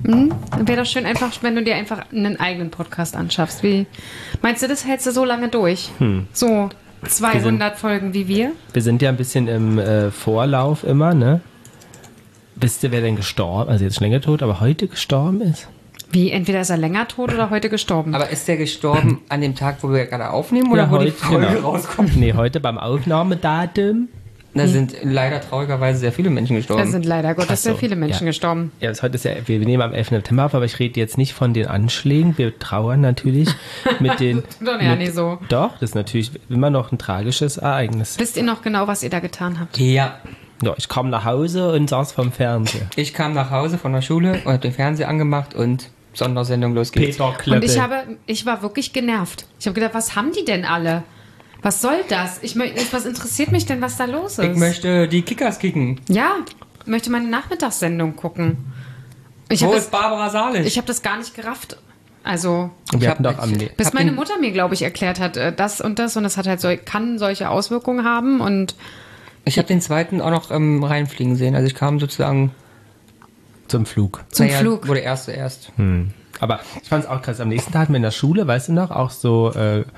Wäre doch schön einfach, wenn du dir einfach einen eigenen Podcast anschaffst. Wie meinst du, das hältst du so lange durch? So 200 Folgen wie wir? Wir sind ja ein bisschen im Vorlauf immer, ne? Wisst ihr, wer denn gestorben, also jetzt schon länger tot, aber heute gestorben ist? Wie, entweder ist er länger tot oder heute gestorben. Aber ist der gestorben an dem Tag, wo wir gerade aufnehmen oder wo heute, die Folge rauskommt? Nee, heute beim Aufnahmedatum. Da sind leider traurigerweise sehr viele Menschen gestorben. Da sind leider Gottes sehr viele Menschen gestorben. Ja, heute ist ja, wir nehmen am 11. September auf, aber ich rede jetzt nicht von den Anschlägen. Wir trauern natürlich mit den... Doch, ja, nicht so. Doch, das ist natürlich immer noch ein tragisches Ereignis. Wisst ihr noch genau, was ihr da getan habt? Ja. Ja, ich kam nach Hause und saß vorm Fernseher. Ich kam nach Hause von der Schule und habe den Fernseher angemacht und Sondersendung, los geht's. Peter Klöppel. Und ich war wirklich genervt. Ich habe gedacht, was haben die denn alle? Was soll das? Was interessiert mich denn, was da los ist? Ich möchte die Kickers kicken. Ja, ich möchte meine Nachmittagssendung gucken. Wo ist Barbara Salisch? Ich habe das gar nicht gerafft. Also, bis meine Mutter mir, glaube ich, erklärt hat, das und das hat halt kann solche Auswirkungen haben und ich habe den zweiten auch noch reinfliegen sehen. Also ich kam sozusagen zum Flug. Wo der erste erst. Aber ich fand es auch krass. Am nächsten Tag hatten wir in der Schule, weißt du noch, auch so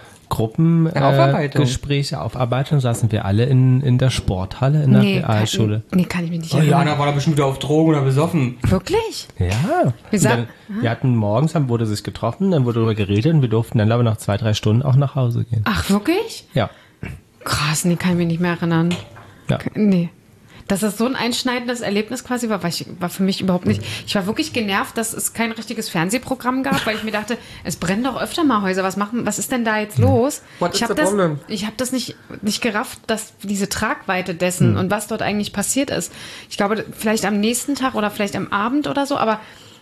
Gruppengespräche, Aufarbeitung, saßen wir alle in der Sporthalle in der Realschule. Nee, kann ich mich nicht erinnern. Jana war da bestimmt wieder auf Drogen oder besoffen. Wirklich? Ja. Wir hatten morgens, wurde sich getroffen, dann wurde darüber geredet und wir durften dann aber nach 2-3 Stunden auch nach Hause gehen. Ach, wirklich? Ja. Krass, nee, kann ich mich nicht mehr erinnern. Ja. Nee. Dass das so ein einschneidendes Erlebnis quasi war für mich überhaupt nicht. Ich war wirklich genervt, dass es kein richtiges Fernsehprogramm gab, weil ich mir dachte, es brennen doch öfter mal Häuser. Was ist denn da jetzt los? Ich habe das nicht gerafft, dass diese Tragweite dessen und was dort eigentlich passiert ist. Ich glaube, vielleicht am nächsten Tag oder vielleicht am Abend oder so, aber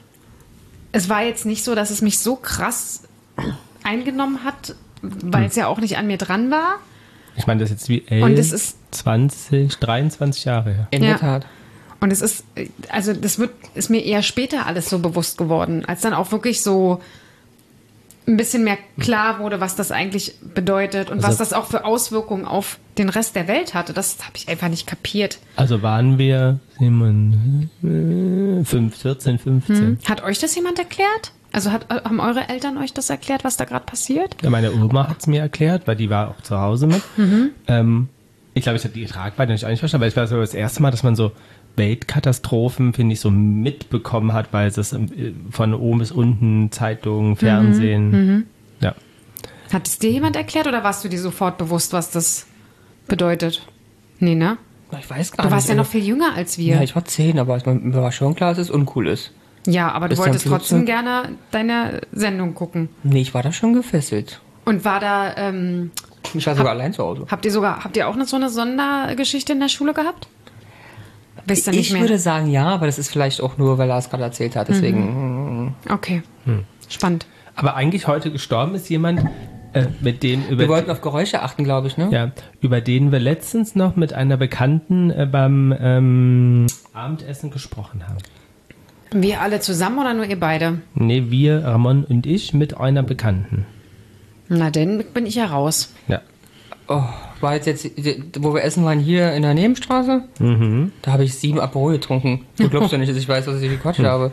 es war jetzt nicht so, dass es mich so krass eingenommen hat, weil es ja auch nicht an mir dran war. Ich meine, das ist jetzt wie 23 Jahre her. In der Tat. Und es ist, also ist mir eher später alles so bewusst geworden, als dann auch wirklich so ein bisschen mehr klar wurde, was das eigentlich bedeutet und was das auch für Auswirkungen auf den Rest der Welt hatte. Das habe ich einfach nicht kapiert. Also waren wir 14, 15. Hat euch das jemand erklärt? Also haben eure Eltern euch das erklärt, was da gerade passiert? Ja, meine Oma hat es mir erklärt, weil die war auch zu Hause mit. Ich glaube, ich habe die Tragweite nicht eigentlich verstanden, weil ich war so das erste Mal, dass man so Weltkatastrophen, finde ich, so mitbekommen hat, weil es von oben bis unten Zeitungen, Fernsehen. Ja. Hat es dir jemand erklärt oder warst du dir sofort bewusst, was das bedeutet? Nee, ne? Ich weiß gar nicht. Du warst ja noch viel jünger als wir. Ja, ich war 10, aber mir war schon klar, dass es uncool ist. Ja, aber du wolltest trotzdem gerne deine Sendung gucken. Nee, ich war da schon gefesselt. Und war da... ich war sogar allein zu Hause. Habt ihr auch so eine Sondergeschichte in der Schule gehabt? Wisst ihr nicht mehr? Ich würde sagen, ja, aber das ist vielleicht auch nur, weil er es gerade erzählt hat, deswegen... Okay, spannend. Aber eigentlich heute gestorben ist jemand, mit dem... Wir wollten auf Geräusche achten, glaube ich, ne? Ja, über den wir letztens noch mit einer Bekannten beim Abendessen gesprochen haben. Wir alle zusammen oder nur ihr beide? Nee, wir, Ramon und ich, mit einer Bekannten. Na, dann bin ich ja raus. Ja. Oh, war jetzt, wo wir essen waren, hier in der Nebenstraße? Da habe ich 7 Aperol getrunken. Du glaubst ja nicht, dass ich weiß, was ich gequatscht habe.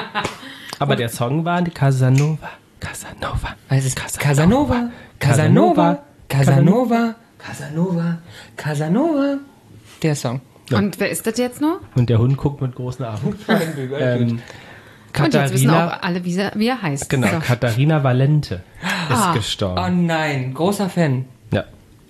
Aber der Song war Casanova. Casanova. Also Casanova. Casanova. Casanova. Casanova. Casanova. Der Song. Ja. Und wer ist das jetzt nur? Und der Hund guckt mit großen Augen. Und jetzt wissen auch alle, wie er heißt. Genau, so. Katharina Valente ist gestorben. Oh nein, großer Fan. Ja.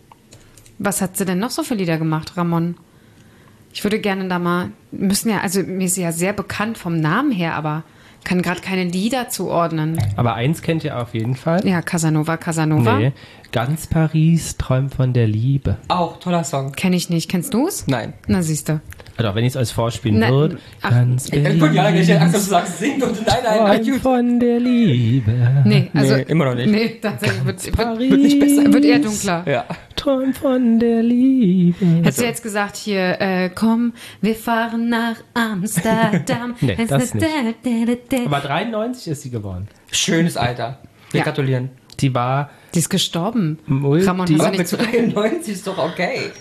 Was hat sie denn noch so für Lieder gemacht, Ramon? Ich würde gerne da mal, mir ist sie ja sehr bekannt vom Namen her, aber kann gerade keine Lieder zuordnen. Aber eins kennt ihr auf jeden Fall. Ja, Casanova. Nee, ganz Paris träumt von der Liebe. Auch, toller Song. Kenn ich nicht. Kennst du's? Nein. Na, siehst du. Also wenn ich es als vorspielen würde. Ganz Berlin. Gut, ja, ich hätte Angst, dass du sagst, singt und nein. Von der Liebe. Nee, immer noch nicht. Nee, tatsächlich wird nicht besser. Wird eher dunkler. Ja. Träum von der Liebe. Hättest du jetzt gesagt, hier, komm, wir fahren nach Amsterdam. Nee, das nicht. Aber 93 ist sie geworden. Schönes Alter. Wir gratulieren. Die ist gestorben. Ramon, aber mit 93 ist doch okay.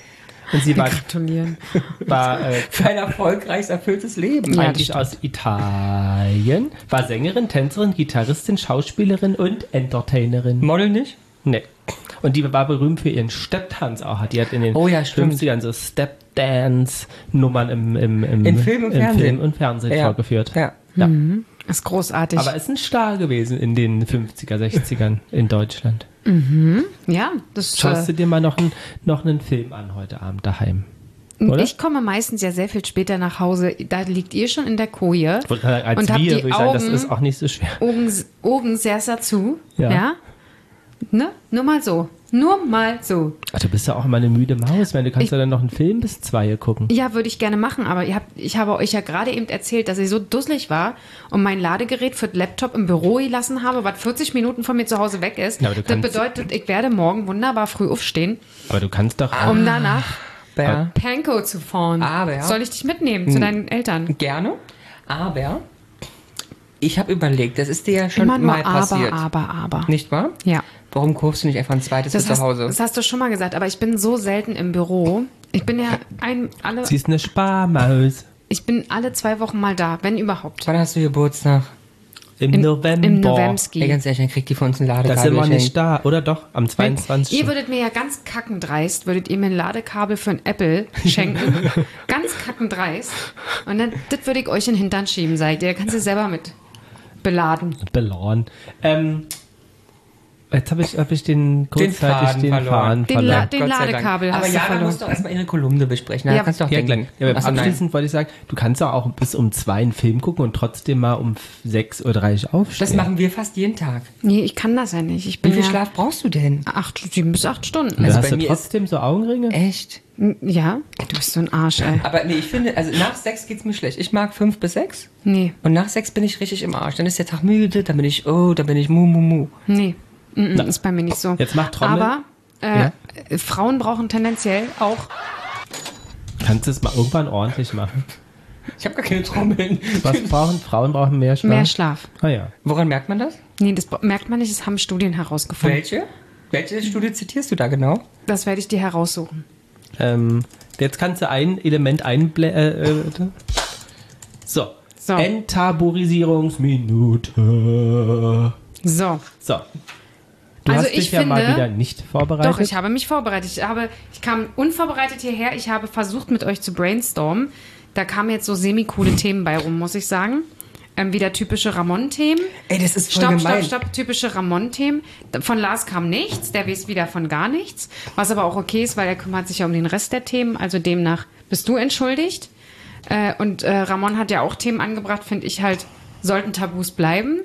Und sie war Gratulieren. Für ein erfolgreich erfülltes Leben. Ja, eigentlich aus Italien, war Sängerin, Tänzerin, Gitarristin, Schauspielerin und Entertainerin. Model nicht? Nee. Und die war berühmt für ihren Stepptanz auch. Die hat in den Oh ja, stimmt. 50ern so Step-Dance-Nummern In Film und Fernsehen. Film und Fernsehen vorgeführt. Ja. Ja. Das ist großartig. Aber ist ein Star gewesen in den 50er, 60ern in Deutschland. ja, das Schaust du dir mal noch einen Film an heute Abend daheim? Oder? Ich komme meistens ja sehr viel später nach Hause. Da liegt ihr schon in der Koje. Als und habt wir, die würde ich sagen, das Augen- ist auch nicht so schwer. Augen sehr, sehr zu. Ja. Ja. Ne? Nur mal so. Nur mal so. Ach, du bist ja auch immer eine müde Maus. Ich meine, du kannst ja dann noch einen Film bis 2 gucken. Ja, würde ich gerne machen, aber ich habe euch ja gerade eben erzählt, dass ich so dusselig war und mein Ladegerät für den Laptop im Büro gelassen habe, was 40 Minuten von mir zu Hause weg ist. Ja, aber du das kannst- bedeutet, ich werde morgen wunderbar früh aufstehen, Aber du kannst doch um danach Aber Pankow zu fahren. Aber- Soll ich dich mitnehmen zu deinen Eltern? gerne. Aber ich habe überlegt, das ist dir ja schon Immer nur mal passiert. aber. Nicht wahr? Ja. Warum kaufst du nicht einfach ein zweites für zu Hause? Das hast du schon mal gesagt, aber ich bin so selten im Büro. Ich bin ja Sie ist eine Sparmaus. ich bin alle 2 Wochen mal da, wenn überhaupt. Wann hast du Geburtstag? Im November. Im Novemski. Ey, ganz ehrlich, dann kriegt die von uns ein Ladekabel Da sind wir geschenkt. nicht da, oder doch? Am 22. Ihr würdet mir ja ganz kackendreist, würdet ihr mir ein Ladekabel für ein Apple schenken. Ganz kackendreist. Und dann, das würde ich euch in den Hintern schieben, seid ihr. Kannst du selber mit beladen. Beladen. Jetzt hab ich den kurzzeitig Faden den verloren. Faden Den, verloren. den Gott sei Dank. Ladekabel Aber hast du ja, da verloren. musst du erstmal ihre Kolumne besprechen. Da Ja, kannst du auch Ja, denken. klar. Ja, aber Ach so, nein. abschließend wollte ich sagen, du kannst ja auch bis um 2 einen Film gucken und trotzdem mal um 6:30 Uhr aufstehen. Das machen wir fast jeden Tag. Nee, ich kann das ja nicht. Ich Wie bin viel ja Schlaf brauchst du denn? 7 bis 8 Stunden. Da Also hast bei du mir trotzdem so Augenringe? Echt? Ja, du bist so ein Arsch, ey. Aber nee, ich finde, also nach 6 geht's mir schlecht. Ich mag 5 bis 6 Nee, und nach 6 bin ich richtig im Arsch. Dann ist der Tag müde, dann bin ich mu. nee. Ist bei mir nicht so. Jetzt mach Trommel. Aber Frauen brauchen tendenziell auch. Kannst du es mal irgendwann ordentlich machen? Ich habe gar keine Trommeln. Was brauchen Frauen? Brauchen mehr Schlaf? Mehr Schlaf. Ah ja. Woran merkt man das? Nee, das merkt man nicht, das haben Studien herausgefunden. Welche? Welche Studie zitierst du da genau? Das werde ich dir heraussuchen. Jetzt kannst du ein Element So. So. Enttabuisierungsminute. So. So. Du Also hast dich ich ja mal finde- wieder nicht vorbereitet. Doch, ich habe mich vorbereitet. Ich kam unvorbereitet hierher. Ich habe versucht, mit euch zu brainstormen. Da kamen jetzt so semi-coole Themen bei rum, muss ich sagen. Wieder typische Ramon-Themen. Ey, das ist voll gemein. Stopp, typische Ramon-Themen. Von Lars kam nichts, der weiß wieder von gar nichts. Was aber auch okay ist, weil er kümmert sich ja um den Rest der Themen. Also demnach bist du entschuldigt. Und Ramon hat ja auch Themen angebracht, finde ich halt, sollten Tabus bleiben.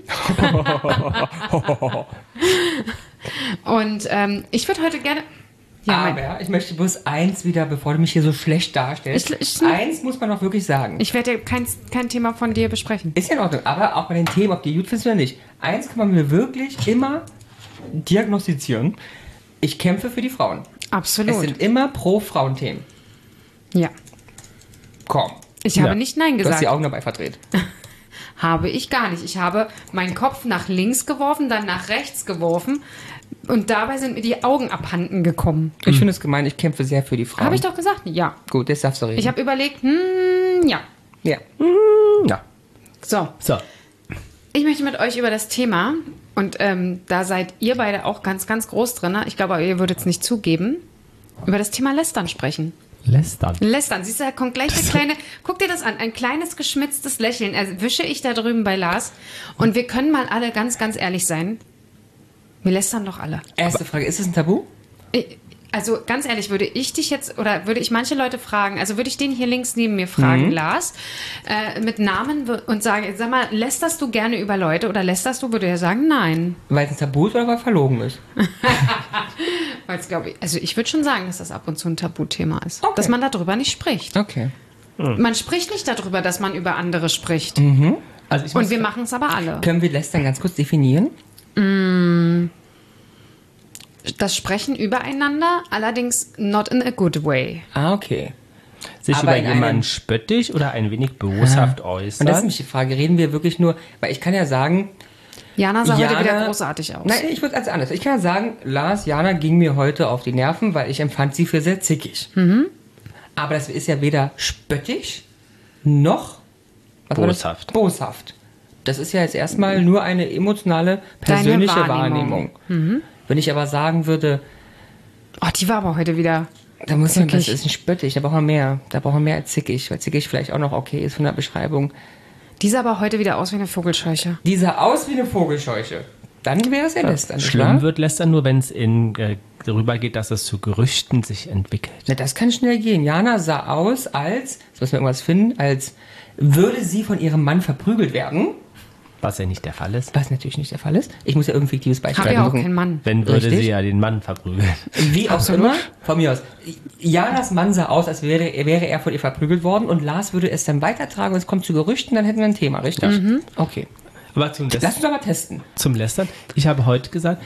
Und ich würde heute gerne... Aber ich möchte bloß eins wieder, bevor du mich hier so schlecht darstellst. Eins muss man doch wirklich sagen. Ich werde kein Thema von dir besprechen. Ist ja in Ordnung, aber auch bei den Themen, ob die gut findest oder nicht. Eins kann man mir wirklich immer diagnostizieren. Ich kämpfe für die Frauen. Absolut. Es sind immer Pro-Frauen-Themen. Ja. Komm. Ich habe nicht Nein Du hast gesagt. die Augen dabei verdreht. Habe ich gar nicht. Ich habe meinen Kopf nach links geworfen, dann nach rechts geworfen und dabei sind mir die Augen abhanden gekommen. Ich finde es gemein, ich kämpfe sehr für die Frauen. Habe ich doch gesagt? Ja. Gut, jetzt darfst du reden. Ich habe überlegt, ja. Ja. Ja. So, So. ich möchte mit euch über das Thema, und da seid ihr beide auch ganz, ganz groß drin, ich glaube, ihr würdet es nicht zugeben, über das Thema Lästern sprechen. Lästern. Lästern, siehst du, da kommt gleich der kleine, guck dir das an, ein kleines geschmitztes Lächeln, erwische ich da drüben bei Lars. Und wir können mal alle ganz, ganz ehrlich sein, wir lästern doch alle. Erste Frage, ist es ein Tabu? Also ganz ehrlich, würde ich dich jetzt, oder würde ich manche Leute fragen, also würde ich den hier links neben mir fragen, Lars, mit Namen und sagen, sag mal, lästerst du gerne über Leute oder lästerst du, würde er sagen, nein. Weil es ein Tabu ist oder weil verlogen ist? Weil es, glaube ich, also ich würde schon sagen, dass das ab und zu ein Tabuthema ist. Okay. Dass man darüber nicht spricht. Okay. Man spricht nicht darüber, dass man über andere spricht. Also ich Und muss- wir machen es aber alle. Können wir Lästern ganz kurz definieren? Das Sprechen übereinander, allerdings not in a good way. Ah, okay. sich aber über in jemanden einem- spöttisch oder ein wenig boshaft Und das ist äußern. nämlich die Frage, reden wir wirklich nur, weil ich kann ja sagen, Jana sah heute Jana- wieder großartig aus. nein, ich würde als anders. Ich kann ja sagen, Jana ging mir heute auf die Nerven, weil ich empfand sie für sehr zickig. Aber das ist ja weder spöttisch noch was war das? Boshaft. Boshaft. Das ist ja jetzt erstmal nur eine emotionale, persönliche Deine Wahrnehmung. Wenn ich aber sagen würde, Oh, die war aber heute wieder... da muss man, das zickig. ist nicht spöttisch, da braucht man mehr. Da braucht man mehr als zickig, weil zickig vielleicht auch noch okay ist von der Beschreibung. Die sah aber heute wieder aus wie eine Vogelscheuche. Die sah aus wie eine Vogelscheuche. Dann wäre es ja lästern, nicht Schlimm wahr? wird lästern nur, wenn es darüber geht, dass es zu Gerüchten sich entwickelt. Na, das kann schnell gehen. Jana sah aus als, jetzt müssen wir irgendwas finden, als würde sie von ihrem Mann verprügelt werden. Was ja nicht der Fall ist. Was natürlich nicht der Fall ist. Ich muss ja irgendein fiktives Beispiel Hab ja auch suchen. keinen Mann. Wenn würde Richtig. sie ja den Mann verprügeln. Wie auch Absolut. immer, von mir aus. Janas Mann sah aus, als wäre er von ihr verprügelt worden und Lars würde es dann weitertragen und es kommt zu Gerüchten, dann hätten wir ein Thema, richtig? Okay. Aber zum Lass uns aber testen. Zum Lästern. Ich habe heute gesagt,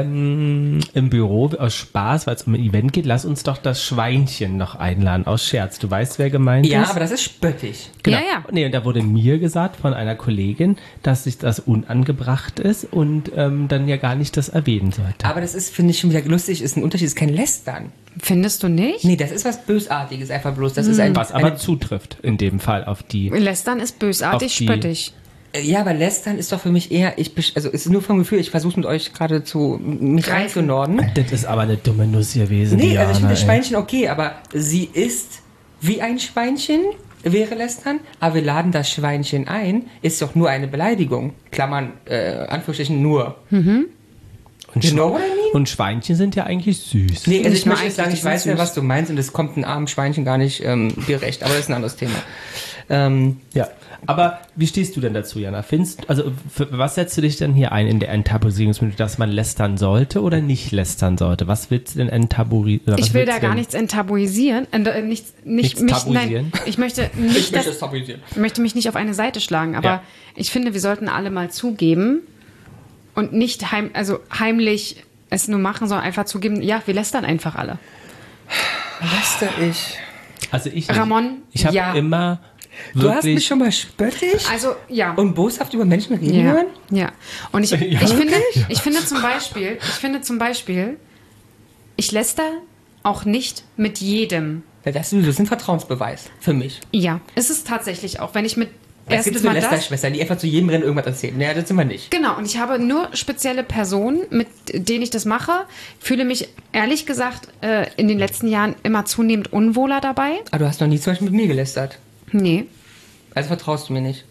im Büro aus Spaß, weil es um ein Event geht, lass uns doch das Schweinchen noch einladen aus Scherz. Du weißt, wer gemeint Ja, ist? aber das ist spöttisch. Genau. Ja, ja. Nee, und da wurde mir gesagt von einer Kollegin, dass sich das unangebracht ist und dann ja gar nicht das erwähnen sollte. Aber das ist, finde ich, schon wieder lustig, ist ein Unterschied, ist kein Lästern. Findest du nicht? Nee, das ist was Bösartiges, einfach bloß. Das ist Was aber zutrifft in dem Fall auf die... Lästern ist bösartig, Auf die- spöttisch. Ja, aber Lästern ist doch für mich eher, also es ist nur vom Gefühl, ich versuche mit euch gerade mich reinzunorden. Das ist aber eine dumme Nuss gewesen, Nee, also ich finde Diana, das Schweinchen okay, aber sie ist wie ein Schweinchen, wäre Lästern, aber wir laden das Schweinchen ein, ist doch nur eine Beleidigung. Klammern, Anführungsstrichen nur. Und, You know what I mean? und Schweinchen sind ja eigentlich süß. Nee, also Nicht ich nur möchte jetzt sagen, eigentlich, ich die weiß sind ja, süß. was du meinst und es kommt ein armen Schweinchen gar nicht gerecht, aber das ist ein anderes Thema. Ja, aber wie stehst du denn dazu, Jana? Also für was setzt du dich denn hier ein in der Enttabuisierungsmethode, dass man lästern sollte oder nicht lästern sollte? Was willst du denn enttabuisieren? Ich will da gar nichts enttabuisieren. Nichts Nein, tabuisieren? ich möchte nicht, das tabuisieren. ich möchte mich nicht auf eine Seite schlagen, aber Ja. ich finde, wir sollten alle mal zugeben und nicht heimlich es nur machen, sondern einfach zugeben, ja, wir lästern einfach alle. Läster ich. Also ich Ramon, ich habe ja. immer Du hast mich wirklich... schon mal spöttisch Also, ja. und boshaft über Menschen reden Ja, hören? ja. Und ich, Ja. ich finde zum Beispiel, ich läster auch nicht mit jedem. Ja, das ist ein Vertrauensbeweis für mich. Ja, ist es tatsächlich auch. Wenn ich mit Es gibt erstens so mal das, Lästerschwestern, die einfach zu jedem Rennen irgendwas erzählen. Naja, das sind wir nicht. genau, und ich habe nur spezielle Personen, mit denen ich das mache, fühle mich ehrlich gesagt in den letzten Jahren immer zunehmend unwohler dabei. Aber du hast noch nie zum Beispiel mit mir gelästert. Nee. Also vertraust du mir nicht.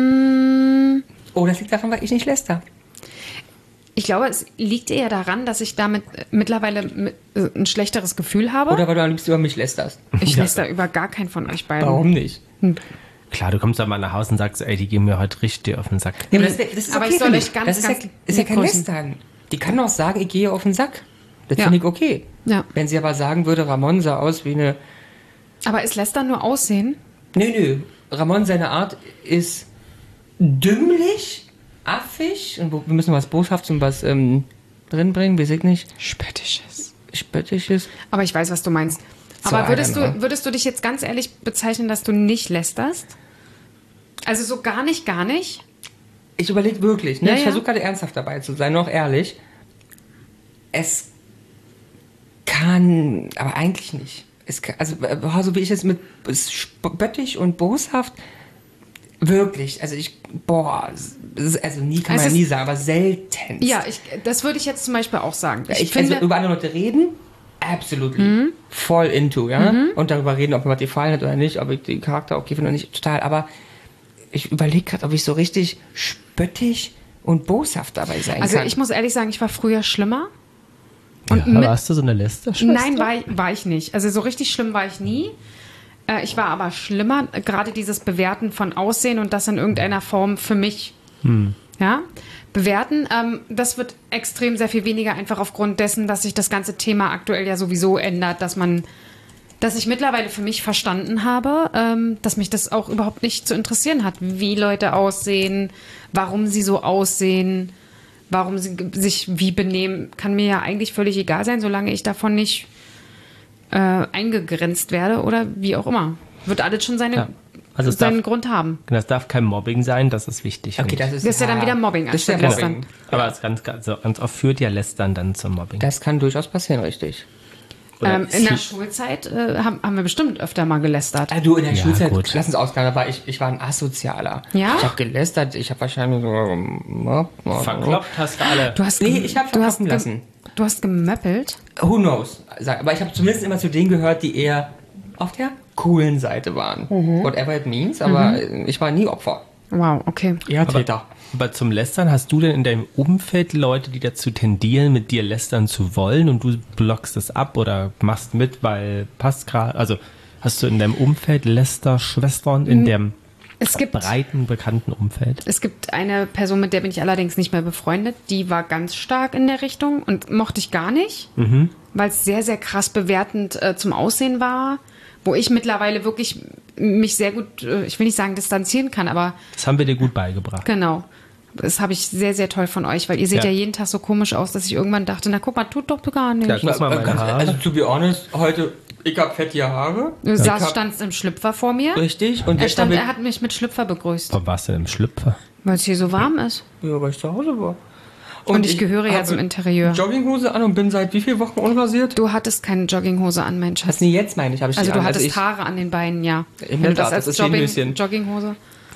Oh, das liegt daran, weil ich nicht läster. Ich glaube, es liegt eher daran, dass ich damit mittlerweile ein schlechteres Gefühl habe. Oder weil du am liebsten über mich lästerst. Ich läster über gar keinen von euch beiden. Warum nicht? Klar, du kommst dann mal nach Hause und sagst, ey, die gehen mir heute richtig auf den Sack. Ja, aber das ist Aber okay ich soll für euch mich. ganz, das ist ganz ist ja kein lieb grüßen. Lästern. Die kann auch sagen, ich gehe auf den Sack. Das Ja. finde ich okay. Ja. Wenn sie aber sagen würde, Ramon sah aus wie eine... Aber ist Lästern nur Aussehen? Nö. Ramon, seine Art ist dümmlich, affig und wir müssen was Boshaftes und was drinbringen, weiß ich nicht. Spöttisches. Spöttisches. Aber ich weiß, was du meinst. So Aber einer, ne? würdest du dich jetzt ganz ehrlich bezeichnen, dass du nicht lästerst? Also so gar nicht? Ich überlege wirklich, ne? Ja, Ich ja. versuche gerade ernsthaft dabei zu sein, noch ehrlich. Es kann, aber eigentlich nicht. Es kann, also so wie ich jetzt mit spöttisch und boshaft, wirklich, also also nie kann Es man ist- nie sagen, aber selten. Ja, das würde ich jetzt zum Beispiel auch sagen. Ich finde, über andere Leute reden, absolutely. Voll into, ja. Und darüber reden, ob mir was gefallen hat oder nicht, ob ich den Charakter okay finde oder nicht, total. Aber ich überlege gerade, ob ich so richtig spöttisch und boshaft dabei sein also kann. ich muss ehrlich sagen, ich war früher schlimmer. Und mit- warst du so eine Lästerschwester? Nein, war ich nicht. Also so richtig schlimm war ich nie. Ich war aber schlimmer, gerade dieses Bewerten von Aussehen und das in irgendeiner Form für mich. Ja, bewerten. Das wird extrem sehr viel weniger, einfach aufgrund dessen, dass sich das ganze Thema aktuell ja sowieso ändert, dass ich mittlerweile für mich verstanden habe, dass mich das auch überhaupt nicht zu interessieren hat, wie Leute aussehen, warum sie so aussehen, warum sie sich wie benehmen, kann mir ja eigentlich völlig egal sein, solange ich davon nicht eingegrenzt werde oder wie auch immer. Wird alles schon Ja. Also es seinen darf- Grund haben. Das darf kein Mobbing sein, das ist wichtig. okay, finde ich. das Das ist ja dann wieder Mobbing Das ist ja anstatt Mobbing. Lästern. Aber es ganz oft führt ja Lästern dann zum Mobbing. Das kann durchaus passieren, richtig. Oder In der Schulzeit haben wir bestimmt öfter mal gelästert. Du, in der Ja, Schulzeit, gut. lass uns ausklammern, aber ich war ein Asozialer. Ja? Ich habe gelästert, ich habe wahrscheinlich so... verkloppt hast du alle. Du hast Nee, ich habe du hast verkloppen lassen. Du hast gemöppelt? Who knows? Aber ich habe zumindest immer zu denen gehört, die eher auf der coolen Seite waren. Whatever it means, aber ich war nie Opfer. Wow, okay. Eher Täter. Aber zum Lästern, hast du denn in deinem Umfeld Leute, die dazu tendieren, mit dir lästern zu wollen und du blockst es ab oder machst mit, weil passt gerade? Also hast du in deinem Umfeld Lästerschwestern in dem Es gibt breiten, bekannten Umfeld? Es gibt eine Person, mit der bin ich allerdings nicht mehr befreundet, die war ganz stark in der Richtung und mochte ich gar nicht, weil es sehr, sehr krass bewertend zum Aussehen war, wo ich mittlerweile wirklich mich sehr gut, ich will nicht sagen distanzieren kann, aber Das haben wir dir gut beigebracht. genau. Das habe ich sehr, sehr toll von euch, weil ihr seht Ja. ja jeden Tag so komisch aus, dass ich irgendwann dachte, na guck mal, tut doch gar nicht. Ja, ich muss mal meine Haare. Also, to be honest, heute, ich habe fettige Haare. Du standst im Schlüpfer vor mir. Richtig. Und gestern Er hat mich mit Schlüpfer begrüßt, Warum warst du denn im Schlüpfer? weil es hier so warm ist. ja, weil ich zu Hause war. Und ich gehöre ja habe zum Interieur. Jogginghose an und bin seit wie vielen Wochen unrasiert? Du hattest keine Jogginghose an, mein Schatz. Nee, jetzt meine ich, habe ich Also die du an. hattest ich, Haare an den Beinen, ja. In Wenn der du das Tat, als das ist wie ein Höschen. Jogginghose.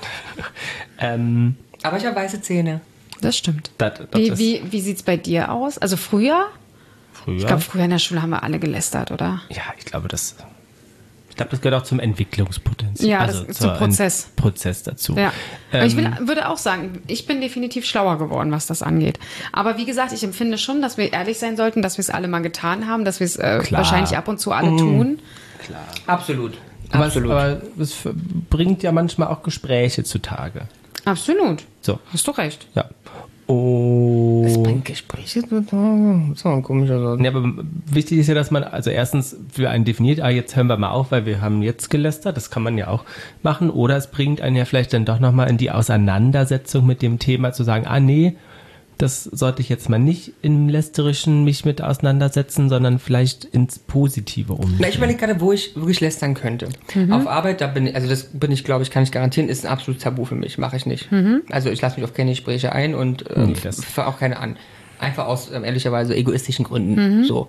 Aber ich habe weiße Zähne. Das stimmt. Das Wie sieht es bei dir aus? Also früher? früher. Ich glaube, früher in der Schule haben wir alle gelästert, oder? Ja, ich glaube, das gehört auch zum Entwicklungspotenzial. Ja, also das- zum Prozess. Prozess dazu. Ja. Aber ich würde auch sagen, ich bin definitiv schlauer geworden, was das angeht. Aber wie gesagt, ich empfinde schon, dass wir ehrlich sein sollten, dass wir es alle mal getan haben, dass wir es wahrscheinlich ab und zu alle tun. Absolut. Aber es bringt ja manchmal auch Gespräche zutage. Absolut. So, Hast du recht. ja. Und Bringt Gespräche zutage? Das ist doch ein komischer Satz. ja, aber wichtig ist ja, dass man also erstens für einen definiert, jetzt hören wir mal auf, weil wir haben jetzt gelästert, das kann man ja auch machen, oder es bringt einen ja vielleicht dann doch nochmal in die Auseinandersetzung mit dem Thema zu sagen, nee, das sollte ich jetzt mal nicht im Lästerischen mich mit auseinandersetzen, sondern vielleicht ins Positive umgehen. Na, ich überlege gerade, wo ich wirklich lästern könnte. Auf Arbeit, kann ich garantieren, ist ein absolutes Tabu für mich. Mache ich nicht. Also ich lasse mich auf keine Gespräche ein und das- fange auch keine an. Einfach aus ehrlicherweise egoistischen Gründen. So.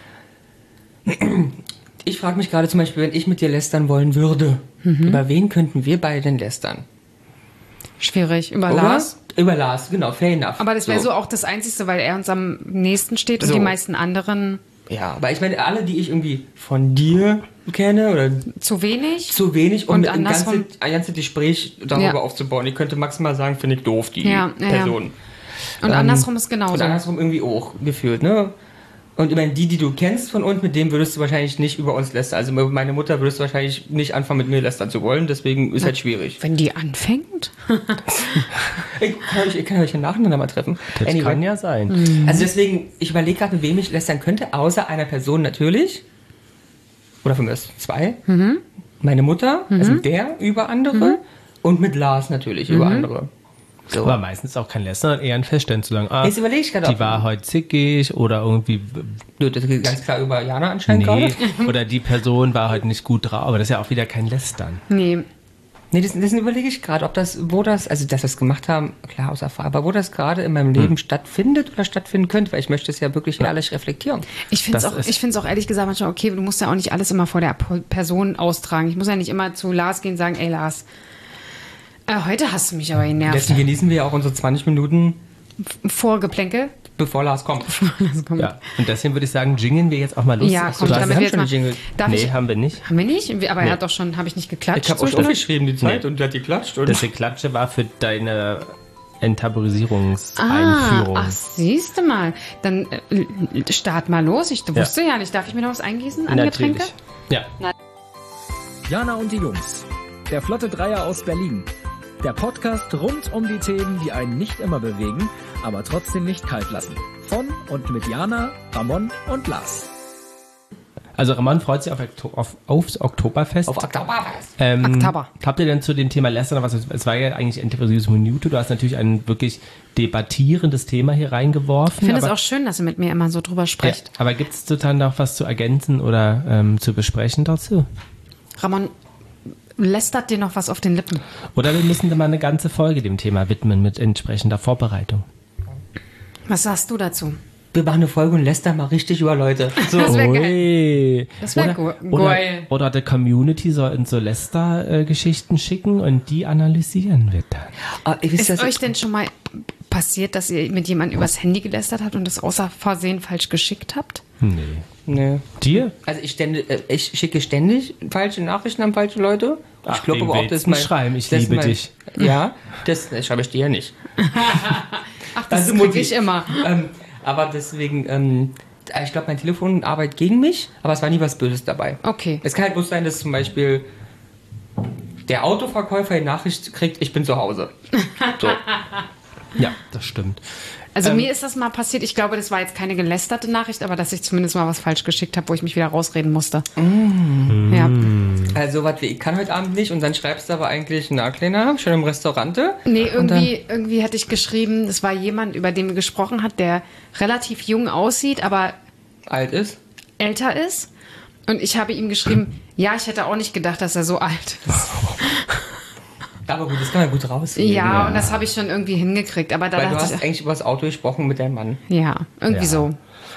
Ich frage mich gerade zum Beispiel, wenn ich mit dir lästern wollen würde, über wen könnten wir beide denn lästern? Schwierig. Über Oder? Lars. Über Lars, genau, fair enough. Aber das wäre so auch das Einzige, weil er uns am nächsten steht und So. die meisten anderen Ja, aber ich meine, alle, die ich irgendwie von dir kenne oder zu wenig. zu wenig, um Und ein andersrum- ganzes Gespräch darüber Ja. aufzubauen. Ich könnte maximal sagen, finde ich doof, die Ja, ja, Person. Und andersrum ist genauso. Und andersrum irgendwie auch gefühlt, ne? Und ich meine, die du kennst von uns, mit denen würdest du wahrscheinlich nicht über uns lästern. Also über meine Mutter würdest du wahrscheinlich nicht anfangen, mit mir lästern zu wollen. Deswegen ist halt schwierig. Wenn die anfängt? Ich kann euch ja nacheinander mal treffen. Das kann ja sein. Mhm. Also deswegen, ich überlege gerade, mit wem ich lästern könnte, außer einer Person natürlich. Oder von mir aus zwei. Mhm. Meine Mutter, also mit der über andere. Und mit Lars natürlich über andere. So. Aber meistens auch kein Lästern, sondern eher ein Feststellen zu sagen, Jetzt überlege ich gerade, die war heute zickig oder irgendwie Das geht ganz klar über Jana anscheinend nee, gerade. oder die Person war heute nicht gut drauf, aber das ist ja auch wieder kein Lästern. Nee. Nee, das überlege ich gerade, dass wir es gemacht haben, klar, aus Erfahrung, aber wo das gerade in meinem Leben stattfindet oder stattfinden könnte, weil ich möchte es ja wirklich ehrlich reflektieren. Ich finde Das ist- es auch ehrlich gesagt manchmal okay, du musst ja auch nicht alles immer vor der Person austragen. Ich muss ja nicht immer zu Lars gehen und sagen, ey Lars, heute hast du mich aber genervt. Deswegen genießen wir ja auch unsere 20 Minuten, Vorgeplänkel. bevor Lars kommt. Das kommt. Ja, und deswegen würde ich sagen, jingeln wir jetzt auch mal los. Ja, komm, du hast- damit wir haben wir jetzt schon mal. einen Jingle. Darf Nee, ich? haben wir nicht. Haben wir nicht? Aber Nee. er hat doch schon, habe ich nicht geklatscht? Ich habe auch zwischendurch? aufgeschrieben die Zeit Nee. und der hat geklatscht. Und Das Geklatsche war für deine Enttabuisierungseinführung. Ach, siehst du mal. Dann start mal los. Ich wusste ja nicht. Darf ich mir noch was eingießen an Getränke? Ja. Jana und die Jungs. Der Flotte Dreier aus Berlin. Der Podcast rund um die Themen, die einen nicht immer bewegen, aber trotzdem nicht kalt lassen. Von und mit Jana, Ramon und Lars. Also Ramon freut sich aufs Oktoberfest. auf Oktoberfest. Oktober. Habt ihr denn zu dem Thema Lästern noch was? Es war ja eigentlich Interviews Minute. Du hast natürlich ein wirklich debattierendes Thema hier reingeworfen. Ich finde es aber- auch schön, dass ihr mit mir immer so drüber sprecht. Ja, aber gibt es total noch was zu ergänzen oder zu besprechen dazu? Ramon, lästert dir noch was auf den Lippen? Oder wir müssen da mal eine ganze Folge dem Thema widmen mit entsprechender Vorbereitung. Was sagst du dazu? wir machen eine Folge und lästern mal richtig über Leute. So. Das wäre geil. Ui. Das wäre geil. Oder der Community soll uns so Lester-Geschichten schicken und die analysieren wir dann. Wisst ihr, Ist euch denn schon mal passiert, dass ihr mit jemandem übers Handy gelästert habt und das außer Versehen falsch geschickt habt? Nee. Nee. Dir? Also ich schicke ständig falsche Nachrichten an falsche Leute. Ach, Ich glaube wem aber auch, willst das ist du mein... schreiben? Ich das ist liebe dich. Ja, das schreibe ich dir ja nicht. Ach, das Also krieg Mutti. ich immer. Aber deswegen, ich glaube, mein Telefon arbeitet gegen mich, aber es war nie was Böses dabei. Okay. Es kann halt bloß sein, dass zum Beispiel der Autoverkäufer die Nachricht kriegt, ich bin zu Hause. So. Ja, das stimmt. Also mir ist das mal passiert, ich glaube, das war jetzt keine gelästerte Nachricht, aber dass ich zumindest mal was falsch geschickt habe, wo ich mich wieder rausreden musste. Ja. Also was wie ich kann heute Abend nicht und dann schreibst du aber eigentlich, na Kleiner, schon im Restaurante. Nee, irgendwie hatte ich geschrieben, es war jemand, über den wir gesprochen hat, der relativ jung aussieht, aber Alt ist. älter ist. Und ich habe ihm geschrieben, ja, ich hätte auch nicht gedacht, dass er so alt ist. Aber gut, das kann man gut rausnehmen. Ja, und das habe ich schon irgendwie hingekriegt. Aber da Weil du dachte hast ich, eigentlich über das Auto gesprochen mit deinem Mann. ja, irgendwie Ja. so.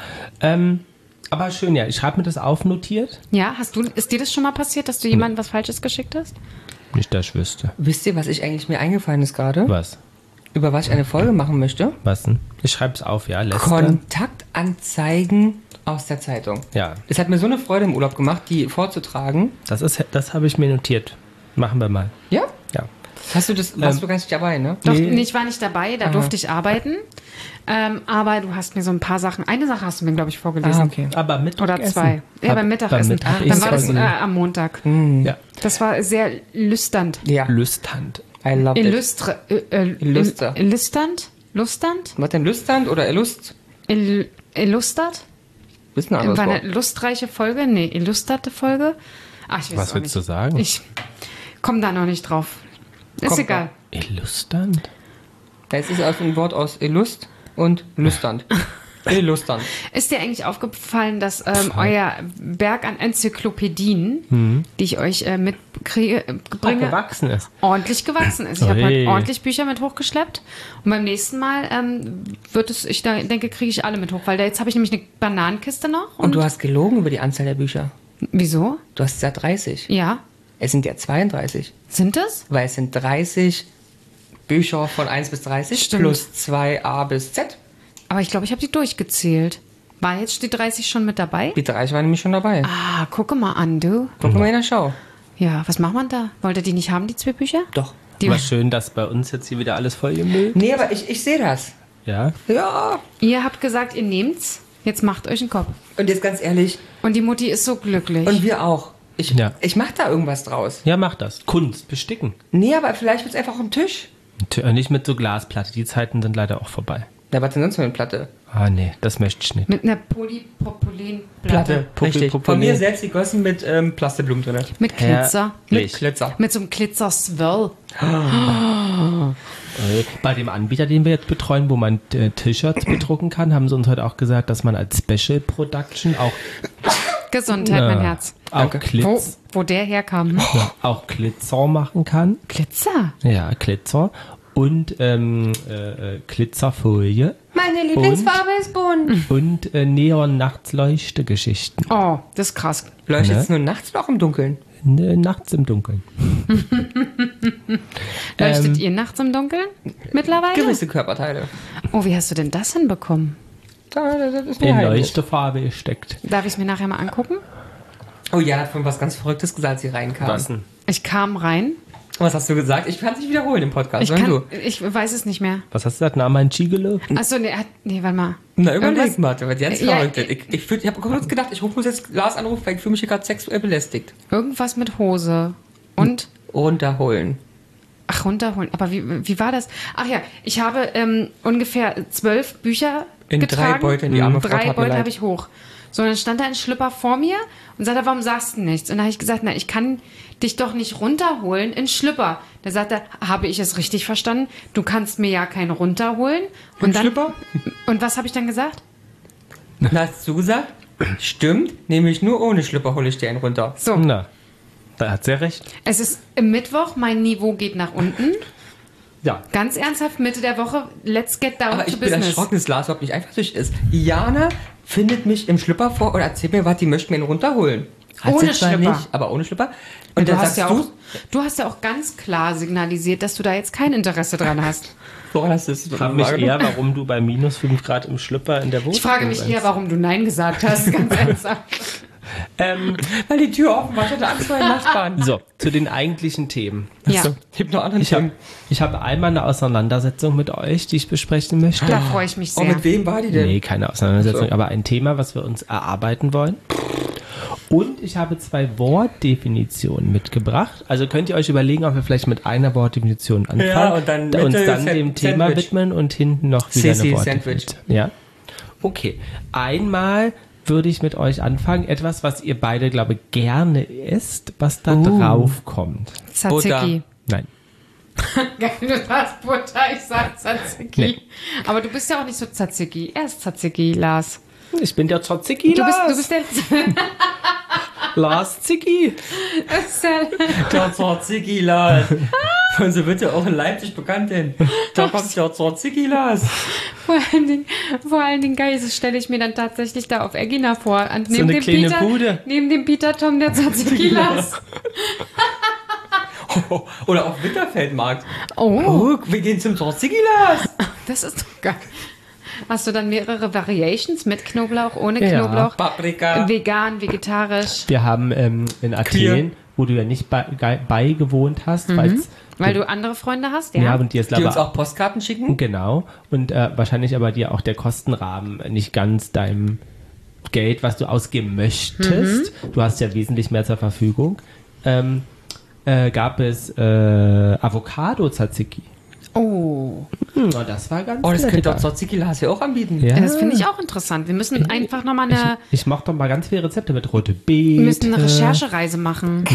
Aber schön, ja. Ich habe mir das aufnotiert. Ja, ist dir das schon mal passiert, dass du jemandem was Falsches geschickt hast? Nicht, dass ich wüsste. Wisst ihr, was ich eigentlich mir eingefallen ist gerade? Was? Über was ich eine Folge machen möchte? Was denn? Ich schreibe es auf, ja. Lester. Kontaktanzeigen aus der Zeitung. Ja, Das hat mir so eine Freude im Urlaub gemacht, die vorzutragen. das habe ich mir notiert. Machen wir mal. Ja? Ja. Warst du gar nicht dabei, ne? Doch, Nee. nee, ich war nicht dabei, da durfte ich arbeiten. Aber du hast mir so ein paar Sachen, eine Sache hast du mir, glaube ich, vorgelesen. okay. Aber Mittagessen. Oder zwei. Ja, beim Mittagessen. Dann war das am Montag. Ja. Das war sehr lüsternd. Ja, Lüsternd. I love it. Illustrant? Lusternd? Was denn, Lüsternd oder Illust? Illustert? Ist ein anderes War Wort. eine lustreiche Folge? Nee, illusterte Folge? Ach, ich weiß Was auch willst du nicht. sagen? Ich komme da noch nicht drauf. Ist Kommt egal. Illusternd? Es ist also ein Wort aus Illust und Lüsternd. Illusternd. Ist dir eigentlich aufgefallen, dass euer Berg an Enzyklopädien, die ich euch bringe, Gewachsen ist. ordentlich gewachsen ist? Ich habe Ui. heute ordentlich Bücher mit hochgeschleppt und beim nächsten Mal denke, kriege ich alle mit hoch, weil jetzt habe ich nämlich eine Bananenkiste noch. Und du hast gelogen über die Anzahl der Bücher. Wieso? Du hast ja 30. Ja. Es sind ja 32. Sind es? Weil es sind 30 Bücher von 1 bis 30 Stimmt. plus 2a bis z. Aber ich glaube, ich habe die durchgezählt. War jetzt die 30 schon mit dabei? Die 30 waren nämlich schon dabei. Ah, gucke mal an, du. Guck mal in der Schau. Ja, was macht man da? Wollt ihr die nicht haben, die 2 Bücher? Doch. Die, War schön, dass bei uns jetzt hier wieder alles voll gemüllt. Nee, aber ich sehe das. Ja. Ja. ihr habt gesagt, ihr nehmt's. Jetzt macht euch einen Kopf. Und jetzt ganz ehrlich, Und die Mutti ist so glücklich. und wir auch. Ja. Ich mach da irgendwas draus. Ja, mach das. Kunst, besticken. Nee, aber vielleicht wird's einfach am Tisch. Nicht mit so Glasplatte. Die Zeiten sind leider auch vorbei. Na, was denn sonst für eine Platte? Ah, nee, das möchte ich nicht. Mit einer Polypropylenplatte. Richtig. Popel. Von mir selbst gegossen mit Plastikblumen drin. Mit Glitzer. Herrlich. Glitzer. Mit so einem Glitzer-Swirl. Bei dem Anbieter, den wir jetzt betreuen, wo man T-Shirts bedrucken kann, haben sie uns heute auch gesagt, dass man als Special Production auch, Gesundheit, mein Herz. auch, Wo der herkam. auch Glitzer machen kann. Glitzer? Ja, Glitzer. Und Glitzerfolie. Meine Lieblingsfarbe ist bunt. Und Neon-Nachts-Leuchte-Geschichten. Oh, das ist krass. Leuchtet es Ne? nur nachts noch im Dunkeln? Nachts im Dunkeln. Leuchtet ihr nachts im Dunkeln? Mittlerweile? Gewisse Körperteile. Oh, wie hast du denn das hinbekommen? Das ist mir In heimlich. Leuchtefarbe gesteckt. Darf ich es mir nachher mal angucken? Oh ja, hat von was ganz Verrücktes gesagt, als sie reinkam. denn? Ich kam rein. Was hast du gesagt? Ich kann es nicht wiederholen im Podcast. Ich weiß es nicht mehr. Was hast du gesagt? Name ein Gigolo? Achso, nee, warte mal. Na, überleg Irgendwas- mal, das wird jetzt Ja, verrückt. Ich habe kurz gedacht, ich rufe jetzt Lars anrufen, weil ich fühle mich hier gerade sexuell belästigt. Irgendwas mit Hose. Und? Runterholen. Ach, runterholen. Aber wie war das? Ach ja, ich habe ungefähr 12 Bücher In getragen. 3 Beuteln, die arme Frau, 3 tat mir Beutel leid. habe ich hoch. So, dann stand da ein Schlüpper vor mir und sagte, warum sagst du nichts? Und dann habe ich gesagt, na, ich kann dich doch nicht runterholen in Schlüpper. Da sagt er, habe ich es richtig verstanden? Du kannst mir ja keinen runterholen. Und dann, Schlüpper? Und was habe ich dann gesagt? Na, hast du gesagt? Stimmt, nämlich nur ohne Schlüpper hole ich dir einen runter. So, Na, da hat sie ja recht. es ist Mittwoch, mein Niveau geht nach unten. Ja. Ganz ernsthaft, Mitte der Woche, let's get down Aber to ich bin business. erschrocken, dass Lars überhaupt nicht eifersüchtig ist. Jana findet mich im Schlüpper vor oder erzählt mir was, die möchte mir ihn runterholen. Hat Ohne sie zwar Schlüpper. nicht, aber ohne Schlüpper. Und Du dann hast, sagst ja auch, du hast ja auch ganz klar signalisiert, dass du da jetzt kein Interesse dran hast. woran hast du das? Ich frage mich eher, warum du bei minus 5 Grad im Schlüpper in der Wohnung Ich frage mich eher, warum du Nein gesagt hast, ganz ernsthaft. Weil die Tür offen war, ich hatte Angst vor den Nachbarn. So, zu den eigentlichen Themen. Ja, So, ich habe noch andere Ich habe einmal eine Auseinandersetzung mit euch, die ich besprechen möchte. da freue ich mich Oh, sehr. mit wem war die denn? Nee, keine Auseinandersetzung, So. aber ein Thema, was wir uns erarbeiten wollen. Und ich habe 2 Wortdefinitionen mitgebracht. Also könnt ihr euch überlegen, ob wir vielleicht mit einer Wortdefinition anfangen, Ja, und dann uns Mitte dann dem Thema Sandwich. widmen und hinten noch wieder Sissi eine Sandwich. Wortdefinition. Ja? Okay. Einmal würde ich mit euch anfangen, etwas, was ihr beide, glaube ich, gerne isst, was da drauf kommt. Tzatziki. Nein. Geil, du sagst Butter, ich sag Tzatziki. Nee. Aber du bist ja auch nicht so Tzatziki. Er ist Tzatziki, Lars. Ich bin der Tzatziki, Du bist der... Lars Zicki. Der Tzatziki Lars. Und so wird ja auch in Leipzig bekannt, denn da kommt der Tzatziki Lars. Vor allen Dingen geil, das stelle ich mir dann tatsächlich da auf Egina vor. Und So eine kleine Bude. Neben dem Peter Tom der Tzatziki Lars. Oder auf Winterfeldmarkt. Oh, Wir gehen zum Tzatziki Lars. das ist doch geil. Hast du dann mehrere Variations mit Knoblauch, ohne Ja. Knoblauch? Paprika. Vegan, vegetarisch. Wir haben in Athen, wo du ja nicht beigewohnt hast, Weil du andere Freunde hast, ja, und dir ist Die uns aber auch Postkarten schicken. genau und wahrscheinlich aber dir auch der Kostenrahmen nicht ganz deinem Geld, was du ausgeben möchtest. Du hast ja wesentlich mehr zur Verfügung. Gab es Avocado-Tzatziki. Oh, Und das war ganz Oh, das könnte lecker. doch Tzatziki Lars ja auch anbieten. Ja. das finde ich auch interessant. Wir müssen einfach nochmal Ich mache doch mal ganz viele Rezepte mit rote Beete. wir müssen eine Recherchereise machen.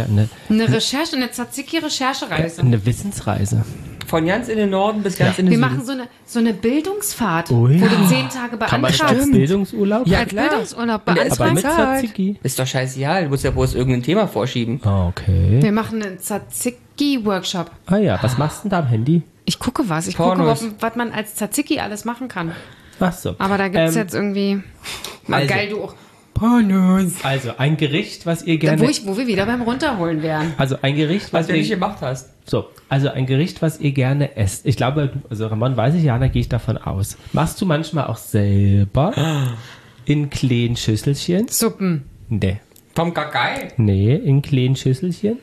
Eine Tzatziki-Recherchereise. Eine Wissensreise. Von ganz in den Norden bis ganz in den Wir Süden. machen so eine Bildungsfahrt, Oh wo ja. du 10 Tage Kann man das als beantragst. Bildungsurlaub? Ja, Als klar. Bildungsurlaub Und der ist aber mit beantragst. Tzatziki. Ist doch scheißegal, du musst ja bloß irgendein Thema vorschieben. Okay. Wir machen einen Tzatziki-Workshop. Ah ja, was machst du denn da am Handy? Ich gucke was. Ich Pornos. gucke, was man als Tzatziki alles machen kann. Ach so. Aber da gibt es jetzt irgendwie... Mal also. geil, du auch. Also ein Gericht, was ihr gerne... Wo wir wieder beim Runterholen wären. Also ein Gericht, Was was du nicht ihr... gemacht hast. So, also ein Gericht, was ihr gerne esst. Ich glaube, also Ramon weiß ich ja, da gehe ich davon aus. Machst du manchmal auch selber in kleinen Schüsselchen? Suppen, Nee. Vom Kakai. Nee, in kleinen Schüsselchen?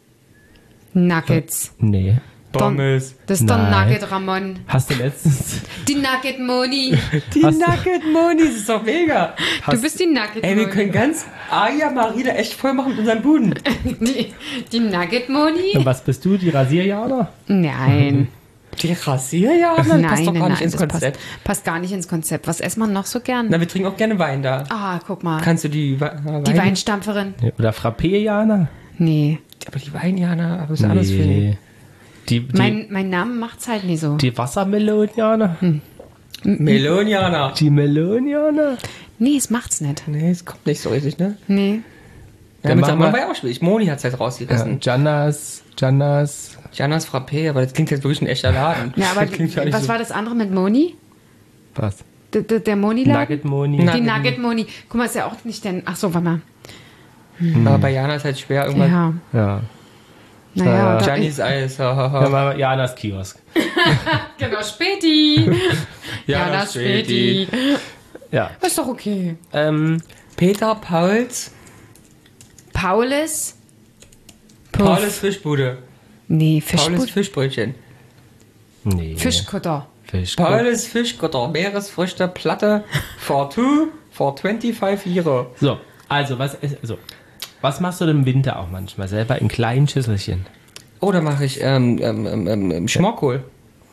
Nuggets. Nee. Pommes. Das ist doch ein Nein. Nugget, Ramon. Hast du letztens... Die Nugget Moni. Die Hast du- Nugget Moni, das ist doch mega. Du bist die Nugget Ey, wir Moni. können ganz Aja Marina echt voll machen mit unseren Buden. Die Nugget Moni? Und was bist du, die Rasierjana? Nein. Die Rasierjahre? Das passt doch gar nicht ins das Konzept. passt gar nicht ins Konzept. Was isst man noch so gern? Na, wir trinken auch gerne Wein da. Ah, guck mal. Kannst du die Die Weinstampferin. Oder Frappé-Jana? Nee. Aber die Weinjana, was ist anders für die? Die, Mein Name macht's halt nie so. die Wassermelonianer? Meloniana. Die Melonianer? Nee, es macht's nicht. Nee, es kommt nicht so richtig, ne? Nee. Ja, Dann mit machen Samon wir- war ja auch schwierig. Moni hat es halt rausgerissen. Janas. Janas Frappé, aber das klingt jetzt wirklich ein echter Laden. Ja, aber das klingt ja nicht was so. war das andere mit Moni? Was? Der Moni-Laden? Nugget Moni. Na- Die Nugget Moni. Guck mal, ist ja auch nicht der... Ach so, warte mal. Aber bei Jana ist halt schwer irgendwann. Ja. Ja. Naja, da, Giannis Eis. Dann machen wir Janas Kiosk. genau, Späti. Ja, das Späti. Ja. Ist doch okay. Peter Pauls. Paulis? Puff. Pauls Fischbude. Nee, Pauls Fischbude. Fischbrötchen. Nee. Fischkutter. Fisch. Pauls Fischkutter. Meeresfrüchte, Platte. For 25 Euro. So, also was machst du denn im Winter auch manchmal selber in kleinen Schüsselchen? Oh, da mache ich Schmorkohl.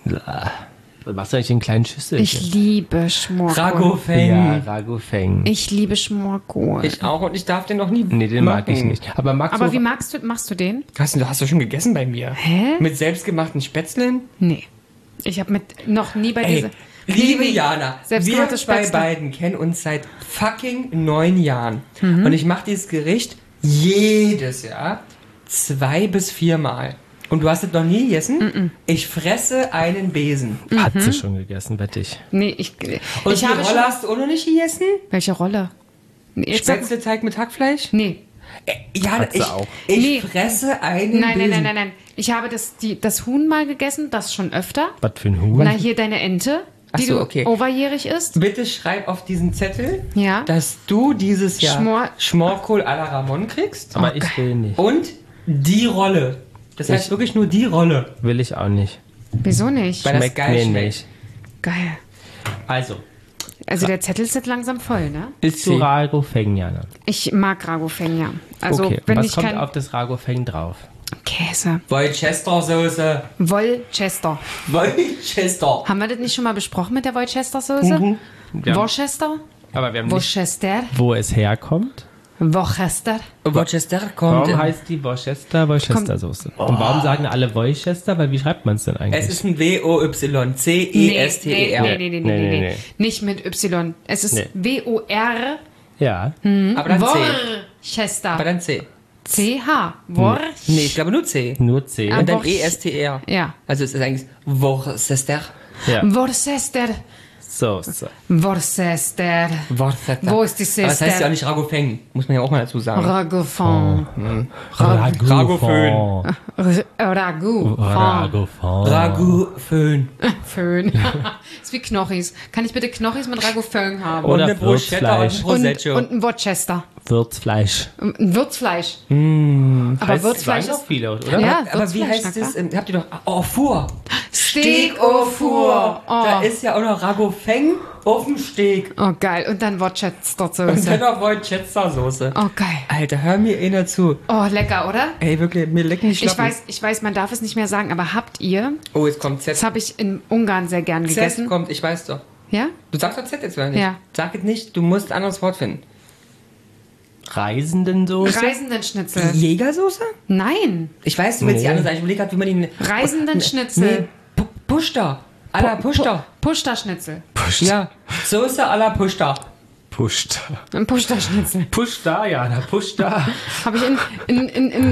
Was machst du eigentlich in kleinen Schüsselchen? Ich liebe Schmorkohl. Ragofeng. Ja, Ragofeng. Ich liebe Schmorkohl. Ich auch und ich darf den noch nie. Nee, den mag ich nicht. Aber magst Aber du... wie machst du den? Hast du schon gegessen bei mir? Hä? Mit selbstgemachten Spätzlen? Nee. Ich habe noch nie bei Ey, dieser... liebe Jana, wir selbstgemachte zwei Spätzle. beiden kennen uns seit fucking 9 Jahren. Und ich mache dieses Gericht jedes Jahr 2 bis 4 Mal. Und du hast es noch nie gegessen? Ich fresse einen Besen. Hat sie schon gegessen, wette ich. Nee, ich Und die habe Rolle hast du auch noch nicht gegessen? Welche Rolle? Jetzt sag- Spätzleteig mit Hackfleisch? Nee. Ja, Hat sie auch. ich Nee. fresse einen Besen. Nein. Ich habe das Huhn mal gegessen, das schon öfter. Was für ein Huhn? Na, hier deine Ente, Ach die so, du okay. overjährig isst. Bitte schreib auf diesen Zettel, Ja. dass du dieses Jahr Schmor- Schmorkohl à la Ramon kriegst. Aber ich will nicht. Und die Rolle. Das heißt Ich- wirklich nur die Rolle. Will ich auch nicht. Wieso nicht? Weil das Schmeckt geil mir schmeckt. nicht. Geil. Also, Also der Zettel ist jetzt langsam voll, ne? ist du Rago Feng, Jana? Ich mag Ragofeng, ja. Also Okay, wenn was ich kommt kein auf das Rago Feng drauf? Käse. Worcester-Soße. Worcester. Worcester. Haben wir das nicht schon mal besprochen mit der Worcester-Soße? Ja. Worcester? Aber wir haben nicht, Worcester? wo es herkommt. Worcester? Worcester kommt. Warum heißt die Worcester-Soße? Und warum sagen alle Worcester? Weil wie schreibt man es denn eigentlich? Es ist ein W-O-Y-C-E-S-T-E-R. Nee. Nicht mit Y. Es ist Nee. W-O-R. Ja. Aber dann C. Worcester. Aber dann C. C-H. Worcester. Nee, ich glaube nur C. Nur C. Ah. Und dann Worc- E-S-T-R. Ja. Also es ist eigentlich Worcester. Ja. Worcester. Soße. Worcester. Worcester. Wo ist die Aber das heißt Sister? ja auch nicht Ragofeng. Muss man ja auch mal dazu sagen. Ragofond. Ragofön. Ragout. Ragofön. Föhn. Ist wie Knochis. Kann ich bitte Knochis mit Ragofön haben? Und Oder eine Bruschetta und ein Würzfleisch. Prosecco. Und ein Worcester. Würzfleisch. Ein Würzfleisch. Aber Heißt, Würzfleisch sagen ist... doch viele, oder? Ja, Aber wie Würzfleisch, heißt na es? klar. Habt ihr doch... Au four. Steak au four. Da Oh. ist ja auch noch Ragofeng auf dem Steak. Oh, geil. Und dann Und Worcester-Soße. dann noch Worcester-Soße. Oh, geil. Alter, hör mir einer zu. Oh, lecker, oder? Ey, wirklich, mir lecken die Schlappen. Ich weiß, man darf es nicht mehr sagen, aber habt ihr... Oh, jetzt kommt Z. Das habe ich in Ungarn sehr gern Z gegessen. kommt, ich weiß doch. Ja? Du sagst doch Z jetzt oder nicht? Ja. Sag es nicht, du musst ein anderes Wort finden. Reisendensoße? Reisendenschnitzel. Jägersoße? Nein. Ich weiß, du willst die Nee. andere sagen. Ich überlege gerade, wie man die... Reisendenschnitzel. Nee, Pushta. À la Pushta. Pushta-Schnitzel. Ja, Soße à la Pushta. Pusht. Ein Pushta-Schnitzel. Push da, Jana, push da. Habe ich in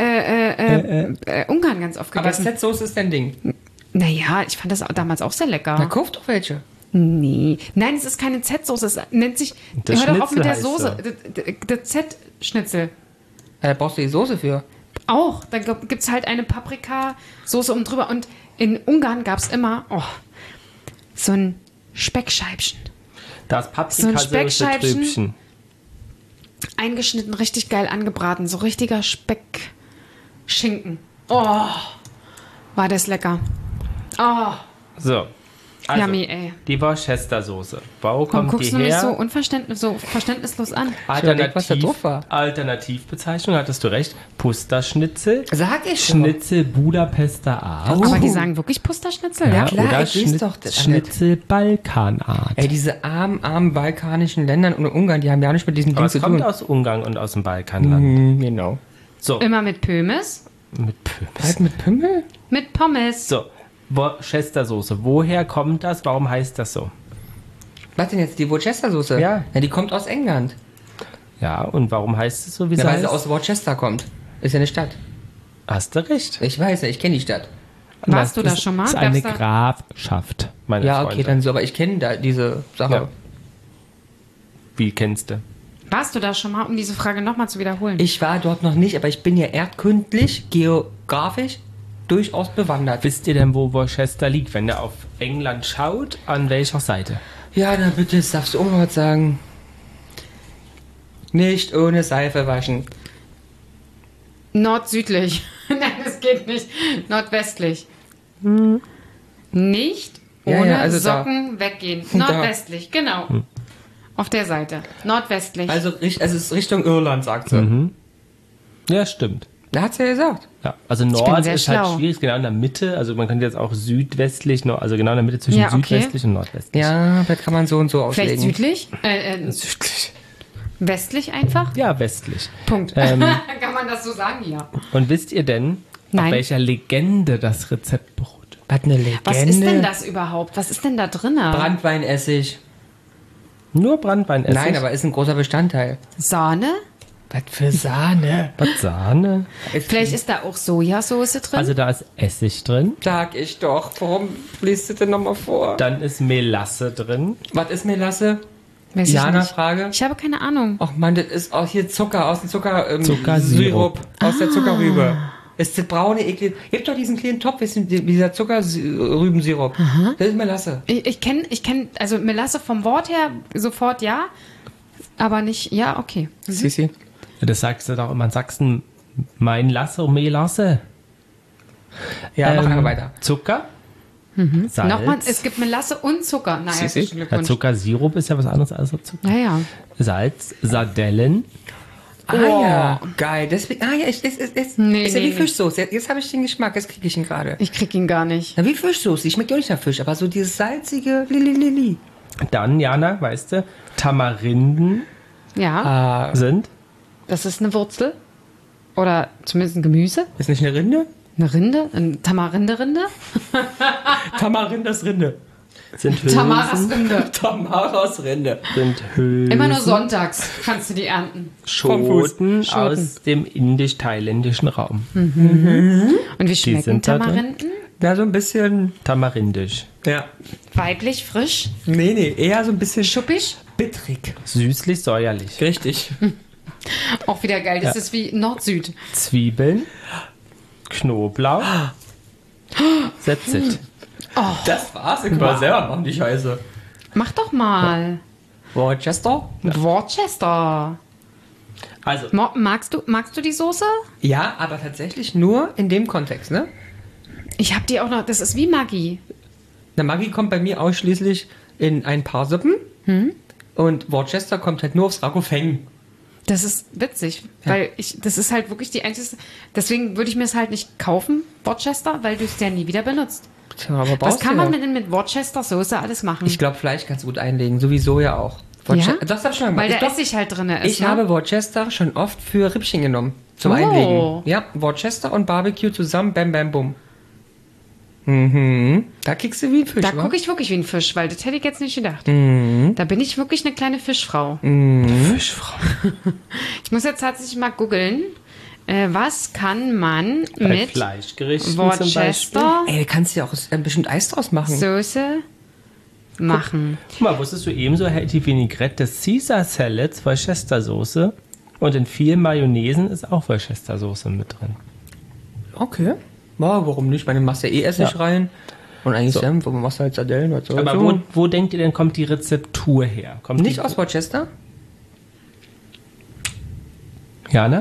Ungarn ganz oft Aber gegessen. Z-Soße ist dein Ding. Naja, ich fand das damals auch sehr Na, lecker. kauf doch welche. Nee. Nein, es ist keine Z-Soße. Es nennt sich... Das Hör doch auf Schnitzel mit der heißt Soße. Der Z-Schnitzel. Da brauchst du die Soße für. Auch. Da gibt es halt eine Paprikasoße oben drüber. Und in Ungarn gab es immer so ein Speckscheibchen. Das So ein Paprikasauce Speckscheibchen. Trübchen. Eingeschnitten, richtig geil angebraten. So richtiger Speckschinken. Oh, war das lecker. Oh, So. Also, yummy, ey. die Worcester-Soße. Wo Warum kommt guckst die du mich her? so verständnislos an? überleg, was da drauf war. Alternativbezeichnung, hattest du recht. Pusterschnitzel. Sag ich schon. Schnitzel Budapester Art. Aber die sagen wirklich Pusterschnitzel, ja? klar. Oder ich weiß doch das Schnitzel Balkanart. Ey, diese armen balkanischen Länder und Ungarn, die haben ja nicht mit diesem Aber Ding es zu kommt tun. aus Ungarn und aus dem Balkanland. Genau. So, Immer mit Pömes, mit Pöps. Halt mit Pimmel? mit Pommes. So, Worcestersoße. Woher kommt das? Warum heißt das so? Was denn jetzt, die Worcester-Soße? Ja. Ja, die kommt aus England. Ja, und warum heißt es so, wie es Ja, weil sie heißt? aus Worcester kommt. Ist ja eine Stadt. Hast du recht. Ich weiß ja, ich kenne die Stadt. Warst du da schon mal? Das ist eine Gab's da- Grafschaft, meine Ja, Freunde. okay, dann so, aber ich kenne da diese Sache. Ja. Wie kennst du? Warst du da schon mal, um diese Frage nochmal zu wiederholen? Ich war dort noch nicht, aber ich bin ja erdkundlich, geografisch durchaus bewandert. Wisst ihr denn, wo Worcester liegt? Wenn ihr auf England schaut, an welcher Seite? Ja, na bitte, das darfst du auch mal was sagen. Nicht ohne Seife waschen. Nord-südlich. Nein, das geht nicht. Nordwestlich. Nicht Ja, ohne ja, also da. Socken weggehen. Da. Nordwestlich, genau. Auf der Seite. Nordwestlich. Also es ist Richtung Irland, sagt sie. Ja, stimmt. Da hat sie ja gesagt. Ja, also bin Nord sehr ist halt schlau. schwierig, genau in der Mitte. Also man könnte jetzt auch südwestlich, also genau in der Mitte zwischen Ja, okay. südwestlich und nordwestlich. Ja, das kann man so und so Vielleicht auslegen. südlich? Südlich. Westlich einfach? Ja, westlich. Punkt. Kann man das so sagen? Ja. Und wisst ihr denn, Nein. auf welcher Legende das Rezept beruht? Was eine Legende. Was ist denn das überhaupt? Was ist denn da drin? Brandweinessig. Nur Branntweinessig? Nein, aber ist ein großer Bestandteil. Sahne? Was für Sahne. Was, Sahne? Vielleicht ist da auch Sojasauce drin. Also da ist Essig drin. Sag ich doch. Warum liest du denn nochmal vor? Dann ist Melasse drin. Was ist Melasse? Weiß ich Jana, nicht. Frage. Ich habe keine Ahnung. Ach man, das ist auch hier Zucker aus dem Zuckersirup. Sirup aus der Zuckerrübe. Ist das braune Eklig. Gibt doch diesen kleinen Topf, dieser Zuckerrübensirup. Das ist Melasse. Ich kenn, also Melasse vom Wort her sofort ja, aber nicht, ja, okay. Sissi. Das sagst du doch immer in Sachsen. Mein Lasse und Melasse. Ja, mach einfach weiter. Zucker. Salz. Nochmal, es gibt Melasse und Zucker. Naja, Sissi? herzlichen Ja, Glückwunsch. Zuckersirup ist ja was anderes als Zucker. Naja. Salz, Sardellen. Ja, geil. Deswegen, ist ja Nee, wie nee. Fischsoße. Jetzt habe ich den Geschmack, jetzt kriege ich ihn gerade. Ich krieg ihn gar nicht. Na, wie Fischsoße. Die schmeckt ja auch nicht nach Fisch, aber so dieses salzige Lili. Dann, Jana, weißt du, Tamarinden Ja, sind. das ist eine Wurzel. Oder zumindest ein Gemüse. Ist nicht eine Rinde? Eine Rinde. Eine Tamarinde-Rinde. Tamarindas Rinde. Sind Hülsen. Tamaras Rinde. Tamaras Rinde. Sind Hülsen. Immer nur sonntags kannst du die ernten. Schoten aus dem indisch-thailändischen Raum. Und wie schmecken sind da drin? Tamarinen? Ja, so ein bisschen, Tamarindisch. ja. Weiblich, frisch, Nee, eher so ein bisschen schuppig. bittrig. Süßlich, säuerlich. Richtig. Auch wieder geil. Das ist wie Nord-Süd. Zwiebeln. Knoblauch. That's it. Das war's. Ich war selber machen, die Scheiße. Mach doch mal. Worcester? Worcester. Also, Magst du die Soße? Ja, aber tatsächlich nur in dem Kontext, ne? Ich hab die auch noch. Das ist wie Maggi. Na, Maggi kommt bei mir ausschließlich in ein paar Suppen. Und Worcester kommt halt nur aufs Ragofeng. Das ist witzig, weil das ist halt wirklich die einzige. Deswegen würde ich mir es halt nicht kaufen, Worcester, weil du es ja nie wieder benutzt. Tja, aber Was brauchst kann du man ja. denn mit Worcester-Soße alles machen? Ich glaube, Fleisch kannst du gut einlegen, sowieso ja auch. Ja? Das hab ich schon Weil gemacht. der Essig halt drin ist. Ich ne? habe Worcester schon oft für Rippchen genommen. Zum Oh. Einlegen. Ja, Worcester und Barbecue zusammen, bam, bam, bum. Da kriegst du wie ein Fisch, Da wa? gucke ich wirklich wie ein Fisch, weil das hätte ich jetzt nicht gedacht. Da bin ich wirklich eine kleine Fischfrau. Fischfrau. Ich muss jetzt tatsächlich mal googeln. Was kann man Bei mit Fleischgerichten zum Beispiel. Worcester Ey, du kannst ja auch bestimmt Eis draus machen. Soße machen? Guck mal, wusstest du ebenso, hält die Vinaigrette des Caesar Salads Worcester-Soße und in vielen Mayonnaisen ist auch Worcester-Soße mit drin. Okay. Ja, warum nicht? Ich meine, du machst ja eh Essig Ja. rein. Und eigentlich Senf, aber machst du halt Sardellen. Was soll's Aber so? wo denkt ihr denn, kommt die Rezeptur her? Kommt Nicht die, aus Worcester? Jana?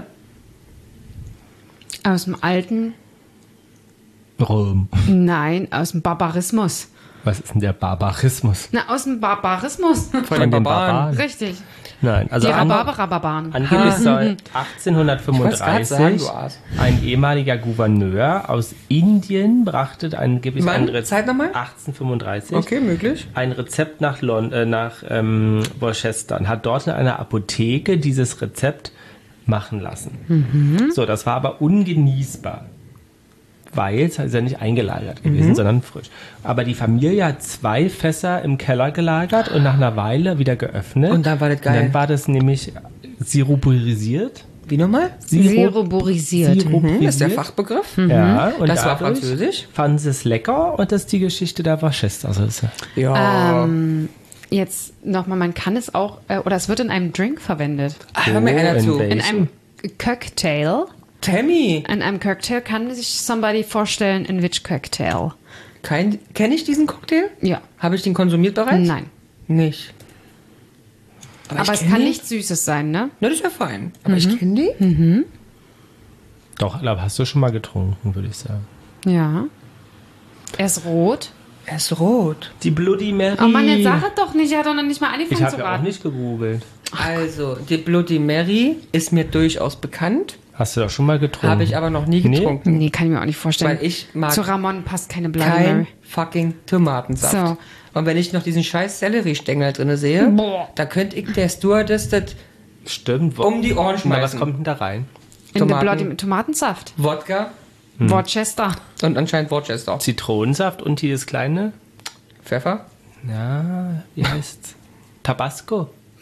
Aus dem alten, Rom. nein, aus dem Barbarismus. Was ist denn der Barbarismus? Na, aus dem Barbarismus. Von den Barbaren. Richtig. Nein, also Die Rhabarberen. angeblich soll Ich wollte grad sagen, 1835 du Arsch. ein ehemaliger Gouverneur aus Indien brachte angeblich ein Wann? Rezept. Zeit nochmal? 1835. Okay, möglich. Ein Rezept nach Worcester und hat dort in einer Apotheke dieses Rezept machen lassen. So, das war aber ungenießbar, weil es ist ja nicht eingelagert gewesen, sondern frisch. Aber die Familie hat 2 Fässer im Keller gelagert und nach einer Weile wieder geöffnet. Und dann war das geil. Und dann war das nämlich sirupurisiert. Wie nochmal? Siruporisiert. Siruporisiert. Das ist der Fachbegriff. Ja, und Das war dadurch französisch? fanden sie es lecker und das ist die Geschichte der Worcester-Soße. Ja. Jetzt nochmal, man kann es auch, oder es wird in einem Drink verwendet. Hör mir einer in zu. welchem? In einem Cocktail. Tammy, In einem Cocktail kann sich somebody vorstellen, in which Cocktail? kenne ich diesen Cocktail? Ja. Habe ich den konsumiert bereits? Nein. Nicht. Aber ich es kenn kann die? nichts Süßes sein, ne? Na, das ist ja fein. Aber ich kenne die? Doch, aber hast du schon mal getrunken, würde ich sagen. Ja. Er ist rot. Er ist rot. Die Bloody Mary. Oh Mann, jetzt sag es doch nicht. Er hat doch noch nicht mal Ich angefangen habe zu ja auch raten. nicht gegoogelt. Also, die Bloody Mary ist mir durchaus bekannt, Hast du doch schon mal getrunken? habe ich aber noch nie Nee? getrunken. Nee, kann ich mir auch nicht vorstellen. Weil ich mag Zu Ramon passt keine Bloody kein Mary. fucking Tomatensaft. So. Und wenn ich noch diesen scheiß Selleriestängel drin sehe, Boah. da könnte ich der Stewardess das Stimmt. um die Ohren Na, was schmeißen. kommt denn da rein? In Tomaten. Bloody Tomatensaft. Wodka Worcester. und anscheinend Worcester. Zitronensaft und dieses kleine, Pfeffer? ja, wie heißt's? Tabasco.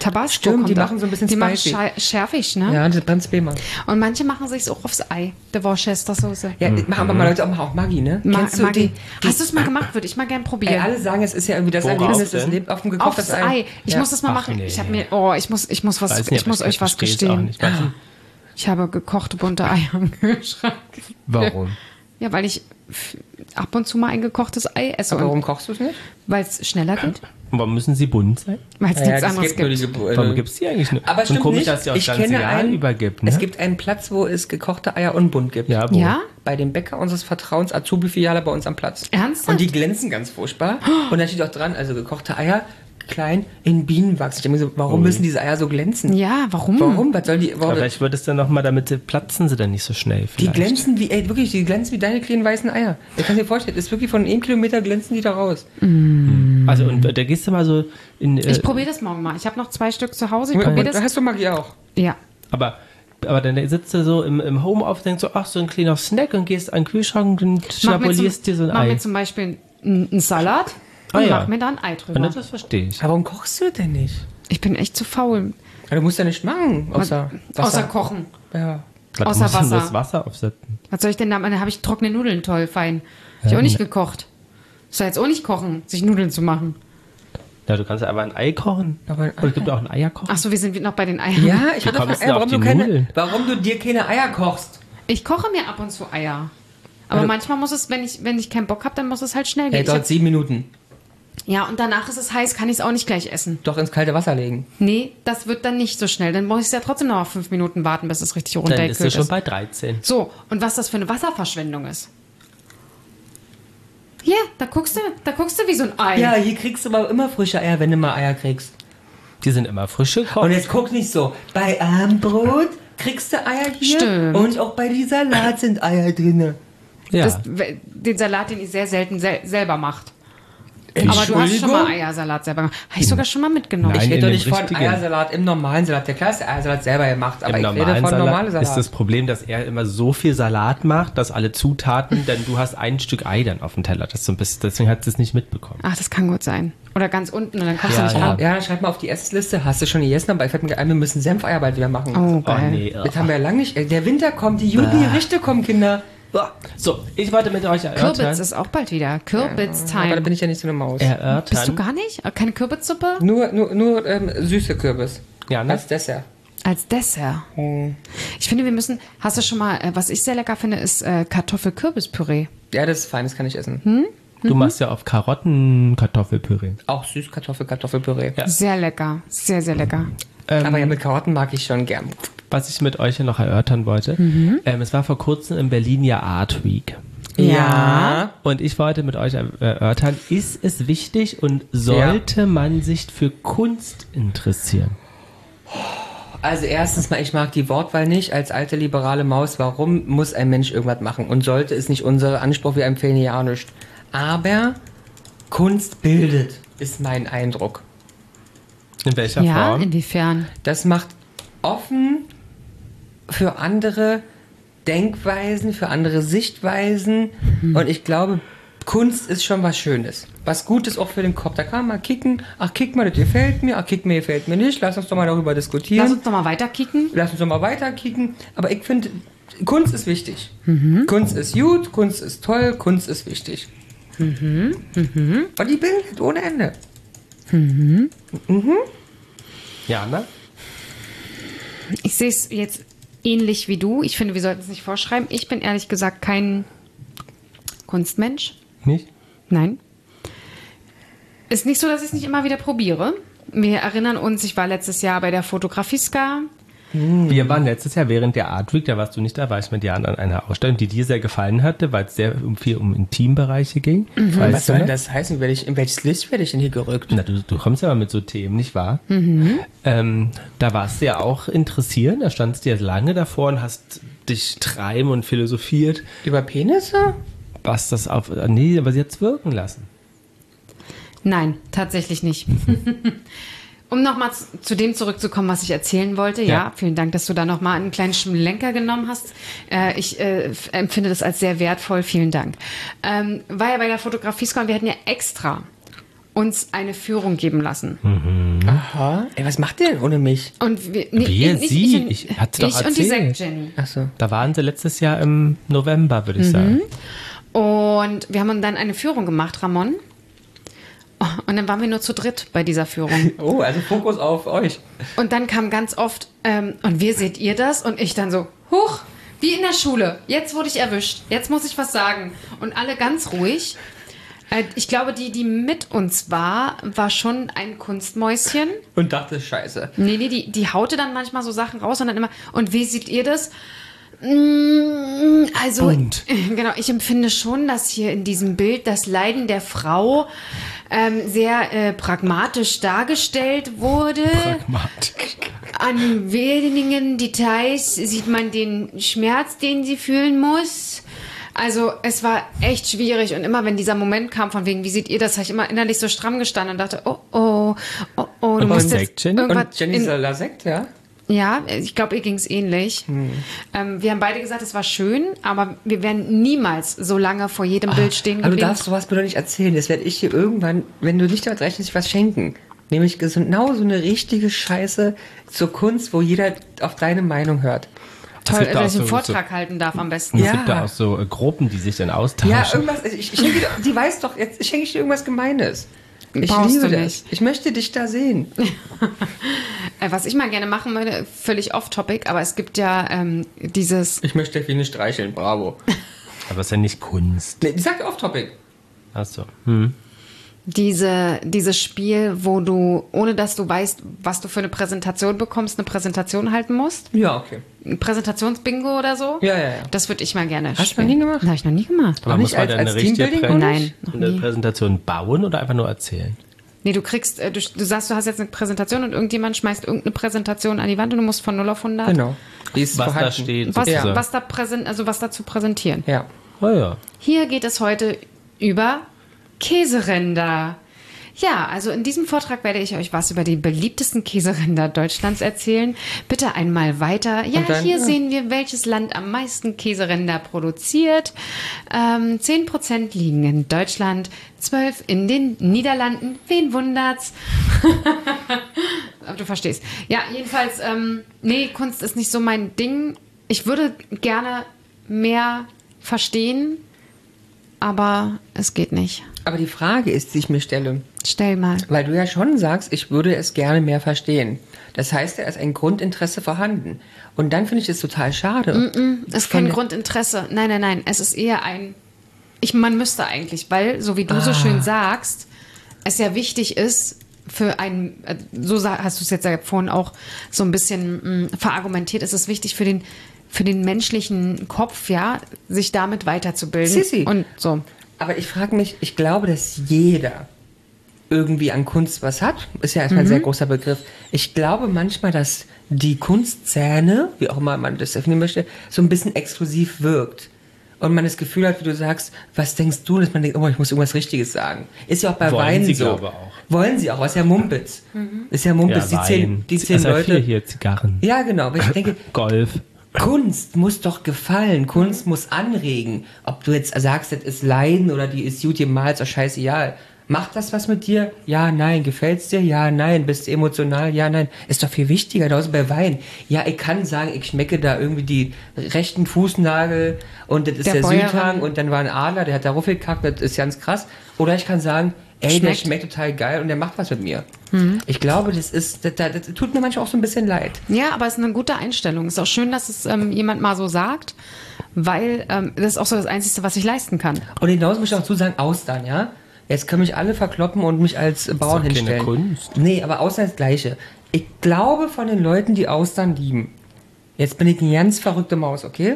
Tabasco Stimmt, kommt die da. machen so ein bisschen die machen spicy. schärfig, ne? Ja, das brennt Spema. Und manche machen sich auch aufs Ei, der Worcestersoße. Ja, machen aber mal Leute auch Maggi, ne? Kennst du Maggi. die Hast du es mal gemacht? Würde ich mal gern probieren. Ey, alle sagen, es ist ja irgendwie das Worauf Erlebnis, denn? es lebt auf dem gekochtes Aufs Ei. Ich muss das mal Ach, machen. nee. Ich habe mir, ich muss Weiß nicht, aber euch was versteh's auch gestehen. nicht. Weißt du, Ich habe gekochte bunte Eier im Kühlschrank. warum? Ja, weil ich ab und zu mal ein gekochtes Ei esse. Aber Und warum kochst du es nicht? weil es schneller geht. Und warum müssen sie bunt sein? Weil es Ja, nichts das anderes nur gibt. Warum gibt es die eigentlich nicht? Aber und stimmt komisch, nicht. dass sie auch Ich das ganze kenne Jahr einen, übergibt. Ne? Es gibt einen Platz, wo es gekochte Eier und bunt gibt. ja, wo? Ja? Bei dem Bäcker unseres Vertrauens, Azubi-Filiale bei uns am Platz. Ernsthaft? Und die glänzen ganz furchtbar. Und da steht auch dran, also gekochte Eier, klein, in Bienenwachs. Ich denke mir so, warum müssen diese Eier so glänzen? Ja, warum? Warum? Was soll die... Warum? Aber vielleicht wird es dann nochmal, damit platzen sie dann nicht so schnell. Die Vielleicht. glänzen wie, ey, wirklich, die glänzen wie deine kleinen weißen Eier. Du kannst dir vorstellen, das ist wirklich von 1 Kilometer glänzen die da raus. Also, und da gehst du mal so in. Ich probiere das morgen mal. Ich habe noch 2 Stück zu Hause. Ich Und probiere da das. hast du Maggi auch. Ja. Aber dann sitzt du so im Homeoffice, denkst so, ach, so ein kleiner Snack und gehst an den Kühlschrank und schnabulierst dir so ein Mach mir Ei. zum Beispiel einen Salat und Ah, ja. mach mir da ein Ei drüber. Und das verstehe ich. Aber warum kochst du denn nicht? Ich bin echt zu faul. Ja, du musst ja nicht machen, außer Wasser. Außer kochen. Ja. Was Außer musst du denn Wasser. das Wasser aufsetzen? Was soll ich denn da? Dann habe ich trockene Nudeln, toll, fein. Hab ich auch nicht gekocht. Soll jetzt auch nicht kochen, sich Nudeln zu machen. Ja, du kannst ja einfach ein Ei kochen. Aber ein Oder es gibt auch ein Eierkochen. Ach so, wir sind noch bei den Eiern. Ja, ich Wie hatte kommst gefragt, du auf die Nudeln? warum du dir keine Eier kochst. Ich koche mir ab und zu Eier. Aber Also- manchmal muss es, wenn ich keinen Bock habe, dann muss es halt schnell Hey, gehen. dauert 7 Minuten. Ja, und danach ist es heiß, kann ich es auch nicht gleich essen. Doch ins kalte Wasser legen. Nee, das wird dann nicht so schnell. Dann muss ich ja trotzdem noch 5 Minuten warten, bis es richtig Dann ist runtergekühlt es schon ist. bei 13. So, und was das für eine Wasserverschwendung ist. Hier, da guckst du wie so ein Ei. Ja, hier kriegst du aber immer frische Eier, wenn du mal Eier kriegst. Die sind immer frisch gekocht. Und jetzt guck nicht so. Bei Armbrot kriegst du Eier hier. Stimmt. Und auch bei die Salat sind Eier drin. ja. Den Salat, den ich sehr selten selber macht. Aber du hast schon mal Eiersalat selber gemacht. Habe ich sogar schon mal mitgenommen. Nein, Ich rede in doch dem nicht von richtigen. Eiersalat im normalen Salat. Der klar ist der Eiersalat selber gemacht, aber Im ich rede normalen von normalen Salat ist Salat. das Problem, dass er immer so viel Salat macht, dass alle Zutaten, denn du hast ein Stück Ei dann auf dem Teller. Das ist so ein bisschen, deswegen hat sie es nicht mitbekommen. Ach, das kann gut sein. Oder ganz unten und dann kommst Ja, du nicht ja. ran. Ja, dann schreib mal auf die Essliste. Hast du schon gegessen? Aber ich fällt mir ein, wir müssen Senfeier bald wieder machen. Oh, Oh geil. nee. Das haben wir ja lange nicht. Der Winter kommt, die Juli-Gerichte kommen, Kinder. So, ich wollte mit euch Kürbis erörtern. ist auch bald wieder. Kürbis-Time. Aber da bin ich ja nicht so eine Maus. Bist du gar nicht? Keine Kürbissuppe? Nur süße Kürbis. Ja, ne? Als Dessert. Als Dessert. Ich finde, wir müssen. Hast du schon mal, was ich sehr lecker finde, ist Kartoffel-Kürbis-Püree. Ja, das ist fein, das kann ich essen. Du machst ja auf Karotten Kartoffelpüree. Auch Süßkartoffelpüree. Ja. Sehr lecker. Sehr, sehr lecker. Aber ja, mit Karotten mag ich schon gern. Was ich mit euch noch erörtern wollte, es war vor kurzem in Berlin ja Art Week. Ja. Und ich wollte mit euch erörtern, ist es wichtig und sollte man sich für Kunst interessieren? Also erstens mal, ich mag die Wortwahl nicht als alte liberale Maus. Warum muss ein Mensch irgendwas machen? Und sollte ist nicht unser Anspruch, wir empfehlen ja auch nicht. Aber Kunst bildet, ist mein Eindruck. In welcher Ja, Form? inwiefern? Das macht offen für andere Denkweisen, für andere Sichtweisen. Und ich glaube, Kunst ist schon was Schönes. Was Gutes auch für den Kopf. Da kann man mal kicken. Ach, kick mal, das gefällt mir. Ach, kick mir, gefällt mir nicht. Lass uns doch mal darüber diskutieren. Lass uns doch mal weiterkicken. Lass uns doch mal weiter kicken. Aber ich finde, Kunst ist wichtig. Kunst ist gut, Kunst ist toll, Kunst ist wichtig. Und die bildet ohne Ende. Ja, ne? Ich sehe es jetzt ähnlich wie du. Ich finde, wir sollten es nicht vorschreiben. Ich bin ehrlich gesagt kein Kunstmensch. Nicht? Nein. Ist nicht so, dass ich es nicht immer wieder probiere. Wir erinnern uns, ich war letztes Jahr bei der Fotografieska. Wir waren letztes Jahr während der Art Week, da warst du nicht da, war ich mit Jan an einer Ausstellung, die dir sehr gefallen hatte, weil es sehr viel um Intimbereiche ging. Weißt Was du soll noch? das heißen? In welches Licht werde ich denn hier gerückt? Na, du kommst ja mal mit so Themen, nicht wahr? Da warst du ja auch interessiert, da standst du ja lange davor und hast dich treiben und philosophiert, Über Penisse? was das auf... Nee, aber sie hat's wirken lassen. Nein, tatsächlich nicht. Um nochmal zu dem zurückzukommen, was ich erzählen wollte. Ja, vielen Dank, dass du da nochmal einen kleinen Schlenker genommen hast. Ich empfinde das als sehr wertvoll. Vielen Dank. War ja bei der Fotografieska und wir hatten ja extra uns eine Führung geben lassen. Aha. Ey, was macht ihr denn ohne mich? Und wir, Sie? ich Hat's doch und die erzählt. Sekt-Jenny. Achso. Da waren sie letztes Jahr im November, würde ich sagen. Und wir haben dann eine Führung gemacht, Ramon. Und dann waren wir nur zu dritt bei dieser Führung. Oh, also Fokus auf euch. Und dann kam ganz oft, und wie seht ihr das? Und ich dann so, huch, wie in der Schule. Jetzt wurde ich erwischt. Jetzt muss ich was sagen. Und alle ganz ruhig. Ich glaube, die mit uns war schon ein Kunstmäuschen. Und dachte, scheiße. Nee, die haute dann manchmal so Sachen raus und dann immer, und wie seht ihr das? Also, Bunt. genau, ich empfinde schon, dass hier in diesem Bild das Leiden der Frau sehr pragmatisch dargestellt wurde. Pragmatik. An wenigen Details sieht man den Schmerz, den sie fühlen muss. Also es war echt schwierig und immer wenn dieser Moment kam von wegen, wie seht ihr das, habe ich immer innerlich so stramm gestanden und dachte, du musst jetzt Sekt, Jenny? irgendwas Und Jenny Solar Sekt, ja? Ja, ich glaube, ihr ging es ähnlich. Wir haben beide gesagt, es war schön, aber wir wären niemals so lange vor jedem Bild stehen Aber du geblieben. darfst sowas mir doch nicht erzählen. Das werde ich hier irgendwann, wenn du nicht damit rechnest, ich was schenken. Nämlich genau so eine richtige Scheiße zur Kunst, wo jeder auf deine Meinung hört. Toll, gibt da dass ich auch einen so- Vortrag halten darf am besten. Es Ja. gibt da auch so Gruppen, die sich dann austauschen. Ja, irgendwas. Ich schenke dir, die weiß doch, jetzt schenke ich dir irgendwas Gemeines. Ich Brauchst liebe du das. nicht. Ich möchte dich da sehen. Was ich mal gerne machen würde, völlig off-topic, aber es gibt ja dieses... Ich möchte Delfine streicheln, bravo. Aber es ist ja nicht Kunst. Nee, die sagt off-topic. Achso. Dieses Spiel, wo du, ohne dass du weißt, was du für eine Präsentation bekommst, eine Präsentation halten musst. Ja, okay. Ein Präsentationsbingo oder so. Ja. Das würde ich mal gerne Hast du spielen. noch nie gemacht? Habe ich noch nie gemacht. Aber nicht muss man als- dann als eine richtige Teambuilding? Nein, noch eine nie. Präsentation bauen oder einfach nur erzählen? Nee, du kriegst, du sagst, du hast jetzt eine Präsentation und irgendjemand schmeißt irgendeine Präsentation an die Wand und du musst von 0 auf 100 Genau. Die ist Was vorhanden. da steht. was, sozusagen. was da zu präsentieren. Ja. Oh ja. Hier geht es heute über Käseränder. Ja, also in diesem Vortrag werde ich euch was über die beliebtesten Käseränder Deutschlands erzählen. Bitte einmal weiter. Ja, Und dann, hier ja. sehen wir, welches Land am meisten Käseränder produziert. 10% liegen in Deutschland, 12 in den Niederlanden. Wen wundert's? Aber du verstehst. Ja, jedenfalls, nee, Kunst ist nicht so mein Ding. Ich würde gerne mehr verstehen, aber es geht nicht. Aber die Frage ist, die ich mir stelle, Stell mal. weil du ja schon sagst, ich würde es gerne mehr verstehen. Das heißt, da ist ein Grundinteresse vorhanden. Und dann finde ich es total schade. Es ist kein Grundinteresse. Nein. Es ist eher ein... Man müsste eigentlich, weil, so wie du so schön sagst, es ja wichtig ist, für einen, hast du es jetzt ja vorhin auch so ein bisschen verargumentiert, ist es wichtig für den menschlichen Kopf, ja, sich damit weiterzubilden. Sissi. Und so. Aber ich frage mich, ich glaube, dass jeder irgendwie an Kunst was hat. Ist ja erstmal ein sehr großer Begriff. Ich glaube manchmal, dass die Kunstszene, wie auch immer man das definieren möchte, so ein bisschen exklusiv wirkt. Und man das Gefühl hat, wie du sagst, was denkst du, dass man denkt, oh, ich muss irgendwas Richtiges sagen. Ist ja auch bei Wollen Wein sie, so. glaube ich, auch. Wollen sie auch, was ja Mumpitz. Ist ja Mumpitz, Ja, die zehn SR4 Leute. hier, Zigarren. Ja, genau. Aber ich denke, Golf. Kunst muss doch gefallen, Kunst muss anregen. Ob du jetzt sagst, das ist Leiden oder die ist gut gemalt, ist doch scheißegal. Macht das was mit dir? Ja, nein. Gefällt's dir? Ja, nein. Bist du emotional? Ja, nein. Ist doch viel wichtiger, genauso bei Wein. Ja, ich kann sagen, ich schmecke da irgendwie die rechten Fußnagel und das ist der Bäuerin. Südhang und dann war ein Adler, der hat da raufgekackt, das ist ganz krass. Oder ich kann sagen, ey, der schmeckt total geil und der macht was mit mir. Ich glaube, das tut mir manchmal auch so ein bisschen leid. Ja, aber es ist eine gute Einstellung. Es ist auch schön, dass es jemand mal so sagt, weil das ist auch so das Einzige, was ich leisten kann. Und hinaus muss ich auch zu sagen, Austern, ja? Jetzt können mich alle verkloppen und mich als Bauern doch keine hinstellen. Kunst. Nee, aber Austern ist das Gleiche. Ich glaube von den Leuten, die Austern lieben, jetzt bin ich eine ganz verrückte Maus, okay?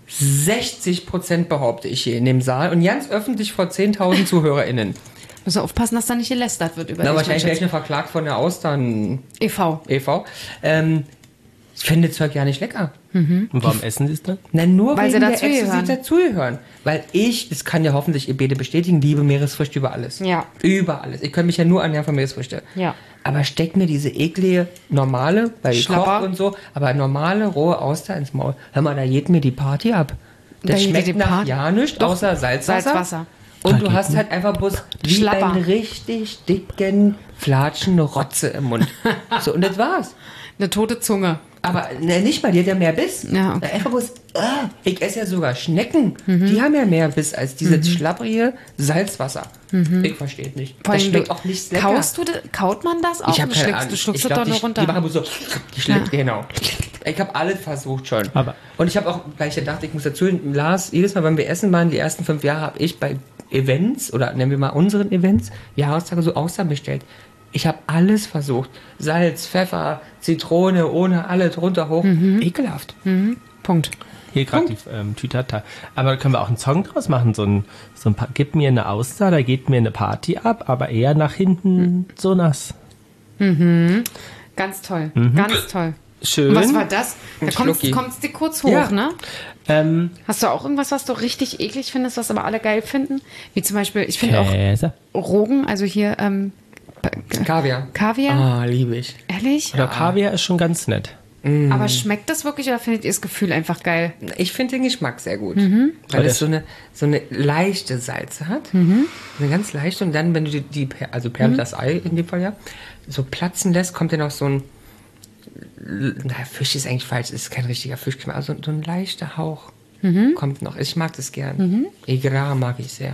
60% behaupte ich hier in dem Saal und ganz öffentlich vor 10.000 ZuhörerInnen. Muss aufpassen, dass da nicht gelästert wird über Na, dich, wahrscheinlich mein wäre ich nur verklagt von der Austern e.V. e.V. Ich finde das Zeug ja nicht lecker. Und warum essen sie es dann? Na, nur Weil wegen sie der dazugehören. exklusiv dazugehören. Weil ich, das kann ja hoffentlich ihr beide bestätigen, liebe Meeresfrüchte über alles. Ja. Über alles. Ich kann mich ja nur ernähren von Meeresfrüchte. Ja. Aber steckt mir diese eklige, normale, weil ich Schlapper. koche und so, aber normale, rohe Auster ins Maul. Hör mal, da geht mir die Party ab. Da Das geht schmeckt die nach Party- ja nichts, Doch, außer Salzwasser. Salzwasser. Und du hast halt einfach bloß wie Schlapper. einen richtig dicken Flatschen Rotze im Mund. So, und das war's. Eine tote Zunge. Aber nicht mal, die hat ja mehr Biss. Ja, okay. Einfach bloß, ich esse ja sogar Schnecken. Die haben ja mehr Biss als dieses schlapprige Salzwasser. Ich verstehe es nicht. Vor Das allem, schmeckt auch nicht lecker. Kaut man das auch? Ich habe keine Ahnung. Du schluckst Ich es glaub, doch nur runter. Die machen bloß so, die schlägt, genau. Ich habe alles versucht schon. Aber- Und ich habe auch, weil ich ja dachte, ich muss dazu, Lars, jedes Mal, wenn wir essen waren, die ersten 5 Jahre, habe ich bei Events, oder nennen wir mal unseren Events, Jahrestage so Austern bestellt. Ich habe alles versucht. Salz, Pfeffer, Zitrone, ohne alles runter, hoch. Ekelhaft. Punkt. Hier gerade die Tütata. Aber da können wir auch einen Song draus machen. So ein Gib mir eine Auster, da geht mir eine Party ab, aber eher nach hinten so nass. Ganz toll. Ganz toll. Schön. Und was war das? Da Ein Schlucki. kommt's dir kurz hoch, Ja. ne? Ähm, Hast du auch irgendwas, was du richtig eklig findest, was aber alle geil finden? Wie zum Beispiel, ich finde auch Käse. Rogen, also hier Kaviar. Kaviar. Ah, liebe ich. Ehrlich? Oder Kaviar ist schon ganz nett. Aber schmeckt das wirklich oder findet ihr das Gefühl einfach geil? Ich finde den Geschmack sehr gut. Weil es so eine leichte Salze hat. Eine ganz leichte. Und dann, wenn du also Perle, das Ei in dem Fall ja, so platzen lässt, kommt dann noch so ein, Fisch ist eigentlich falsch, ist kein richtiger Fischgeschmack, also so ein leichter Hauch kommt noch. Ich mag das gern. Egras mag ich sehr.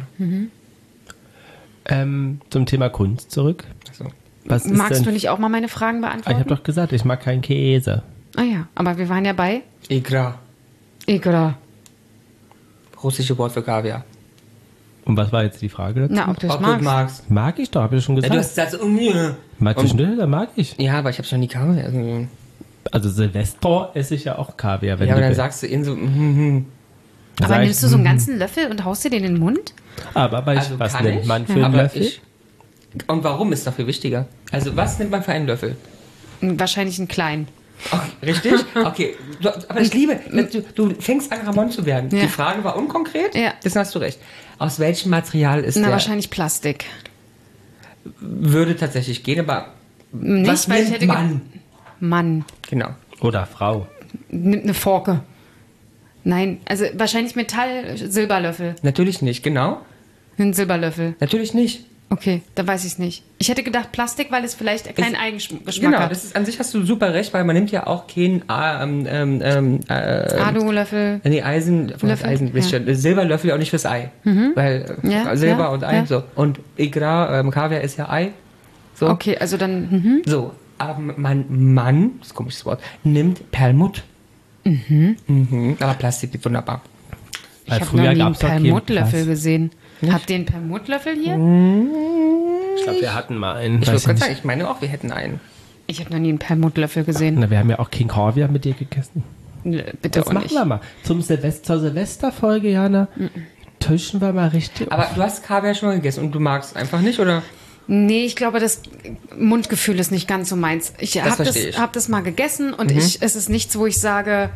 Zum Thema Kunst zurück. Also, Was ist Magst denn, du nicht auch mal meine Fragen Ich beantworten? habe doch gesagt, ich mag keinen Käse. Ah ja, aber wir waren ja bei Egras, Egras. russische Wort für Kaviar. Und was war jetzt die Frage dazu? Na, ob du das Ob du es magst. magst. Mag ich doch, habe ich schon Ja, gesagt. du hast gesagt, so, ja. Mag ich Schnitzel, mag ich. Ja, aber ich habe schon nie Kaviar. Also, Also Silvester esse ich ja auch Kaviar. Wenn ja, aber du dann willst. sagst du ihnen so, Dann Aber sag ich, nimmst du so einen ganzen Löffel und haust dir den in den Mund? Aber Also was kann nimmt ich, man für einen aber Löffel? Und warum ist noch viel wichtiger? Also, was nimmt man für einen Löffel? Wahrscheinlich einen kleinen. Okay, richtig? Okay. Aber ich liebe, du fängst an, Ramon zu werden. Ja. Die Frage war unkonkret. Ja. Das hast du recht. Aus welchem Material ist Na, der? wahrscheinlich Plastik. Würde tatsächlich gehen, aber Nicht, was weil ich nimmt hätte man? Mann, Genau. Oder Frau. nimmt eine Forke. Nein, also wahrscheinlich Metall-Silberlöffel. Natürlich nicht, genau. Ein Silberlöffel. Natürlich nicht. Okay, da weiß ich es nicht. Ich hätte gedacht Plastik, weil es vielleicht keinen Eigengeschmack Genau, hat. das ist, an sich hast du super recht, weil man nimmt ja auch keinen Alulöffel. nee, Eisen, wisst ja. schon, Silberlöffel auch nicht fürs Ei. Weil Ja, Silber ja, und Ei, ja. so. Und Egras, Kaviar ist ja Ei. So. Okay, also dann, So, aber Mann, das ist ein komisches Wort, nimmt Perlmutt. Aber Plastik geht wunderbar. Weil ich habe noch nie einen gab's doch keinen Perlmuttlöffel Plastik. gesehen. Habt ihr einen Perlmuttlöffel hier? Ich glaube, wir hatten mal einen. Ich weiß würde gerade nicht. sagen, ich meine auch, wir hätten einen. Ich habe noch nie einen Perlmuttlöffel gesehen. Na, wir haben ja auch King Kaviar mit dir gegessen. Bitte Das auch machen nicht. wir mal. Zur Silvesterfolge, Jana, täuschen wir mal richtig. Aber du hast Kaviar schon mal gegessen und du magst es einfach nicht, oder? Nee, ich glaube, das Mundgefühl ist nicht ganz so meins. Ich habe verstehe ich. hab das mal gegessen und es ist nichts, wo ich sage,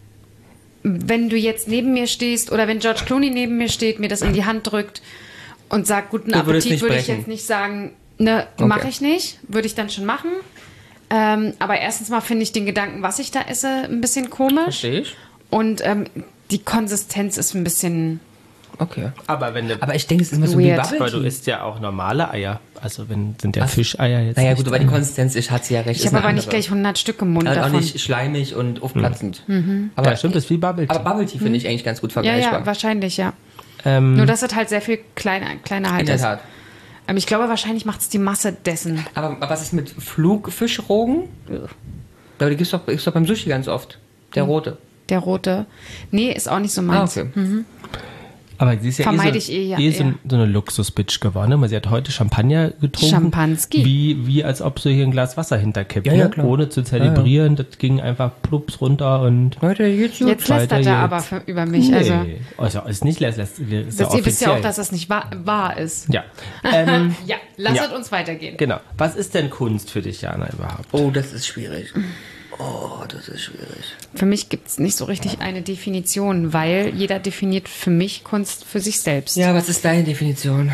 wenn du jetzt neben mir stehst oder wenn George Clooney neben mir steht, mir das in die Hand drückt und sagt, guten Du würdest Appetit, nicht würde ich brechen. jetzt nicht sagen, ne, Okay. mache ich nicht. Würde ich dann schon machen. Aber erstens mal finde ich den Gedanken, was ich da esse, ein bisschen komisch. Verstehe ich. Und die Konsistenz ist ein bisschen... Okay. Aber wenn du, Aber ich denke, es ist immer so wie Weird. weil du Bubble isst ja auch normale Eier. Also sind ja Fischeier jetzt. Naja, nicht gut, aber die Konsistenz ist, hat sie ja recht. Ich habe aber nicht gleich 100 Stück im Mund Also auch davon. nicht schleimig und aufplatzend. Aber ja, stimmt, das ist wie Bubble Tea. Aber Bubble Tea finde ich eigentlich ganz gut Ja, vergleichbar. ja, wahrscheinlich, ja. Ähm, Nur, dass es halt sehr viel kleiner halt In der ist. Tat. Ich glaube, wahrscheinlich macht es die Masse dessen. Aber was ist mit Flugfischrogen? Aber die gibt's doch beim Sushi ganz oft. Der rote. Der rote. Nee, ist auch nicht so meins. okay. aber sie ist ja Vermeide eh so, ich ja so, eher. so eine Luxus-Bitch geworden. Weil sie hat heute Champagner getrunken. Champanski. Wie als ob sie hier ein Glas Wasser hinterkippt. Ja, ja, ne? klar. Ohne zu zelebrieren. Das ging einfach plups runter und... Leute, YouTube. Jetzt weiter lästert er geht's. aber über mich. Also, Also ist nicht ist das, ja ihr wisst ja offiziell. auch, dass das nicht wahr ist. Ja. Ja, lasst Ja. uns weitergehen. Genau. Was ist denn Kunst für dich, Jana, überhaupt? Oh, das ist schwierig. Oh, das ist schwierig. Für mich gibt es nicht so richtig eine Definition, weil jeder definiert für mich Kunst für sich selbst. Ja, was ist deine Definition?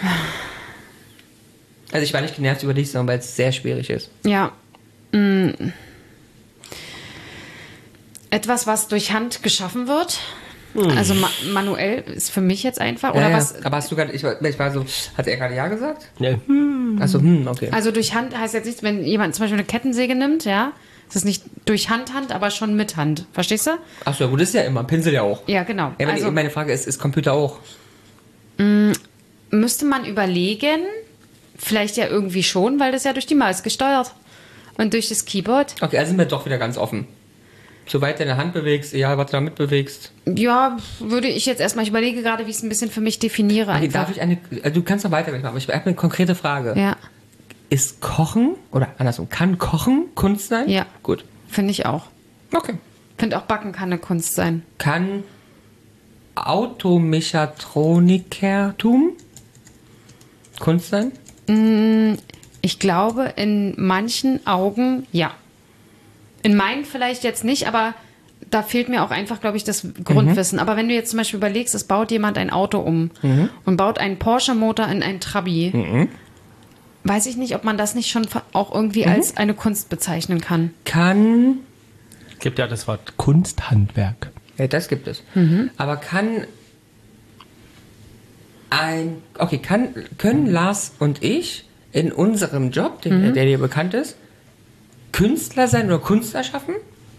Also ich war nicht genervt über dich, sondern weil es sehr schwierig ist. Ja. Etwas, was durch Hand geschaffen wird, Also manuell ist für mich jetzt einfach. Oder Ja, was? aber hast du gerade, ich war so, hat er gerade ja gesagt? Ne, Achso, okay. Also durch Hand heißt jetzt nichts, wenn jemand zum Beispiel eine Kettensäge nimmt, ja. Es ist nicht durch Hand, aber schon mit Hand. Verstehst du? Achso, ja gut, das ist ja immer. Pinsel ja auch. Ja, genau. Ja, Also meine Frage ist Computer auch? müsste man überlegen, vielleicht ja irgendwie schon, weil das ja durch die Maus gesteuert und durch das Keyboard. Okay, also sind wir doch wieder ganz offen. Soweit du deine Hand bewegst, egal was du da mitbewegst. Ja, würde ich jetzt erstmal, ich überlege gerade, wie ich es ein bisschen für mich definiere. Okay, Einfach. darf ich du kannst noch weiter machen, aber ich habe eine konkrete Frage. Ja, Ist Kochen, oder andersrum, kann Kochen Kunst sein? Ja. Gut. finde ich auch. Okay. Finde auch Backen kann eine Kunst sein. Kann Automechatronikertum Kunst sein? Ich glaube, in manchen Augen ja. In meinen vielleicht jetzt nicht, aber da fehlt mir auch einfach, glaube ich, das Grundwissen. Aber wenn du jetzt zum Beispiel überlegst, es baut jemand ein Auto um und baut einen Porsche-Motor in ein Trabi, weiß ich nicht, ob man das nicht schon auch irgendwie als eine Kunst bezeichnen kann. Kann, gibt ja das Wort Kunsthandwerk. ja, das gibt es. Aber können Lars und ich in unserem Job, der dir bekannt ist, Künstler sein oder Kunst erschaffen?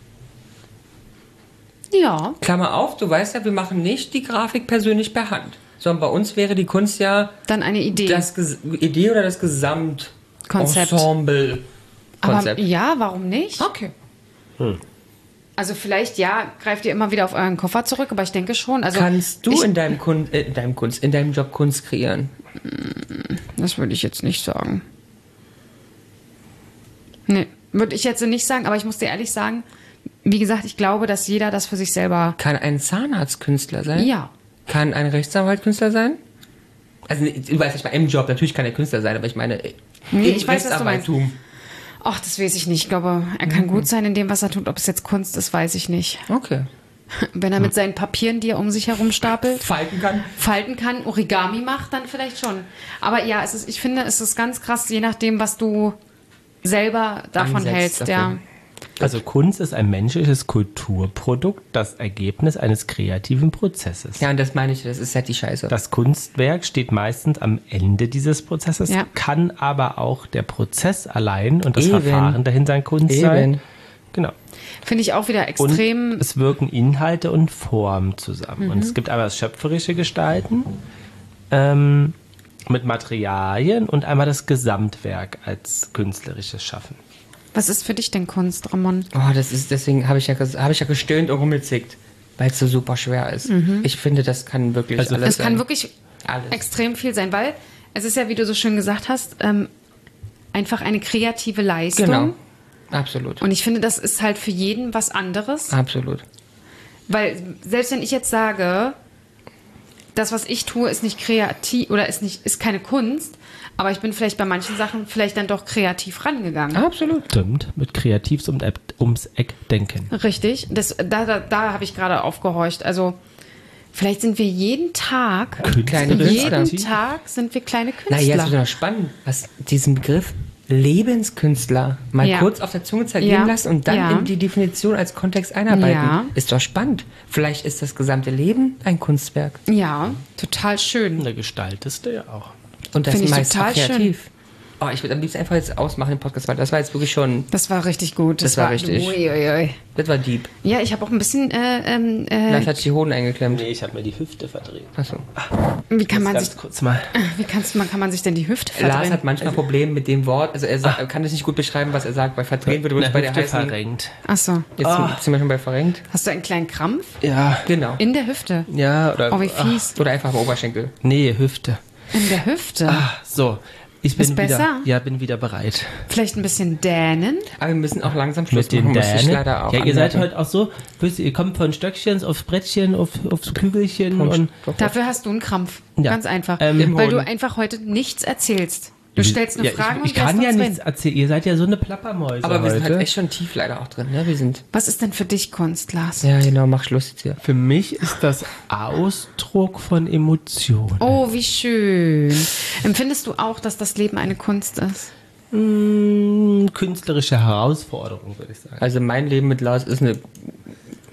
Ja, Klammer auf, du weißt ja, wir machen nicht die Grafik persönlich per Hand, sondern bei uns wäre die Kunst ja dann eine Idee. das Idee oder das Konzept. Gesamtensemble-Konzept. Aber ja, warum nicht? Okay. Also vielleicht, ja, greift ihr immer wieder auf euren Koffer zurück, aber ich denke schon. Also Kannst du in deinem Job Kunst kreieren? das würde ich jetzt nicht sagen. Nee, würde ich jetzt nicht sagen, aber ich muss dir ehrlich sagen, wie gesagt, ich glaube, dass jeder das für sich selber... Kann ein Zahnarzt Künstler sein? Ja. Kann ein Rechtsanwalt Künstler sein? Also, du weißt nicht, mal im Job, natürlich kann er Künstler sein, aber ich meine, Nee, im ich weiß, was du meinst. Rechtsanwalttum. Ach, das weiß ich nicht. Ich glaube, er kann gut sein in dem, was er tut. Ob es jetzt Kunst ist, weiß ich nicht. Okay. Wenn er mit seinen Papieren, die er um sich herum stapelt, Falten kann. Origami macht, dann vielleicht schon. Aber ja, ich finde, es ist ganz krass, je nachdem, was du selber davon Ansetzt hältst. dafür. Ja. Also Kunst ist ein menschliches Kulturprodukt, das Ergebnis eines kreativen Prozesses. Ja, und das meine ich, das ist halt die Scheiße. Das Kunstwerk steht meistens am Ende dieses Prozesses, Ja. kann aber auch der Prozess allein und das Eben. Verfahren dahin sein Kunst Eben. sein. Genau. Finde ich auch wieder Und extrem. es wirken Inhalte und Form zusammen. Und es gibt aber das schöpferische Gestalten mit Materialien und einmal das Gesamtwerk als künstlerisches Schaffen. Was ist für dich denn Kunst, Ramon? Oh, deswegen habe ich ja gestöhnt und rumgezickt, weil es so super schwer ist. Ich finde, das kann wirklich Also alles Es sein. kann wirklich Alles. extrem viel sein, weil es ist ja, wie du so schön gesagt hast, einfach eine kreative Leistung. Genau. Absolut. Und ich finde, das ist halt für jeden was anderes. Absolut. Weil selbst wenn ich jetzt sage, das, was ich tue, ist nicht kreativ oder ist keine Kunst, aber ich bin vielleicht bei manchen Sachen vielleicht dann doch kreativ rangegangen. Absolut. Stimmt, mit kreativs ums Eck denken. Richtig. Da habe ich gerade aufgehorcht. Also vielleicht sind wir jeden Tag, Kleine jeden Künstler. Tag sind wir kleine Na, Künstler. jetzt wird noch spannend, was diesen Begriff Lebenskünstler mal Ja. kurz auf der Zunge zergehen Ja. lassen und dann Ja. in die Definition als Kontext einarbeiten. Ja. Ist doch spannend. Vielleicht ist das gesamte Leben ein Kunstwerk. Ja, total schön. Da gestaltest du ja auch. Und das Finde ich meist auch total schön. kreativ. Oh, ich würde am liebsten einfach jetzt ausmachen den Podcast, weil das war jetzt wirklich schon, Das war richtig gut. Das war richtig. Uiuiui. das war deep. Ja, ich habe auch ein bisschen. Vielleicht hat sich die Hoden eingeklemmt. Nee, ich habe mir die Hüfte verdreht. Achso. Wie kann man sich? Ganz kurz mal. Kann man sich denn die Hüfte Lars verdrehen? hat manchmal Probleme mit dem Wort, also er kann das nicht gut beschreiben, was er sagt, weil verdrehen würde uns Eine bei der Hüfte heißen. verrenkt. Ach so. Jetzt sind wir schon bei verrenkt. Hast du einen kleinen Krampf Ja. Genau. in der Hüfte? Ja, oder. Oh, wie fies. Oder einfach am Oberschenkel. Nee, Hüfte. In der Hüfte. So, ich bin Ist besser? wieder. Ja, bin wieder bereit. Vielleicht ein bisschen dänen. Aber wir müssen auch langsam Schluss Mit den machen, muss ich Dänen. leider auch Ja, ihr seid anmerken. heute auch so, wisst ihr kommt von Stöckchen aufs Brettchen, aufs Kügelchen und Dafür hast du einen Krampf. Ja. Ganz einfach. Im Weil du Hoden. einfach heute nichts erzählst. Du stellst eine ja, Frage ich und lässt kann ja uns nichts reden. erzählen. Ihr seid ja so eine Plappermäuse Aber wir sind heute. halt echt schon tief leider auch drin, ne? Wir sind. Was ist denn für dich Kunst, Lars? Ja, genau, mach Schluss jetzt hier. Für mich ist das Ausdruck von Emotionen. Oh, wie schön. Empfindest du auch, dass das Leben eine Kunst ist? Künstlerische Herausforderung, würde ich sagen. Also mein Leben mit Lars ist eine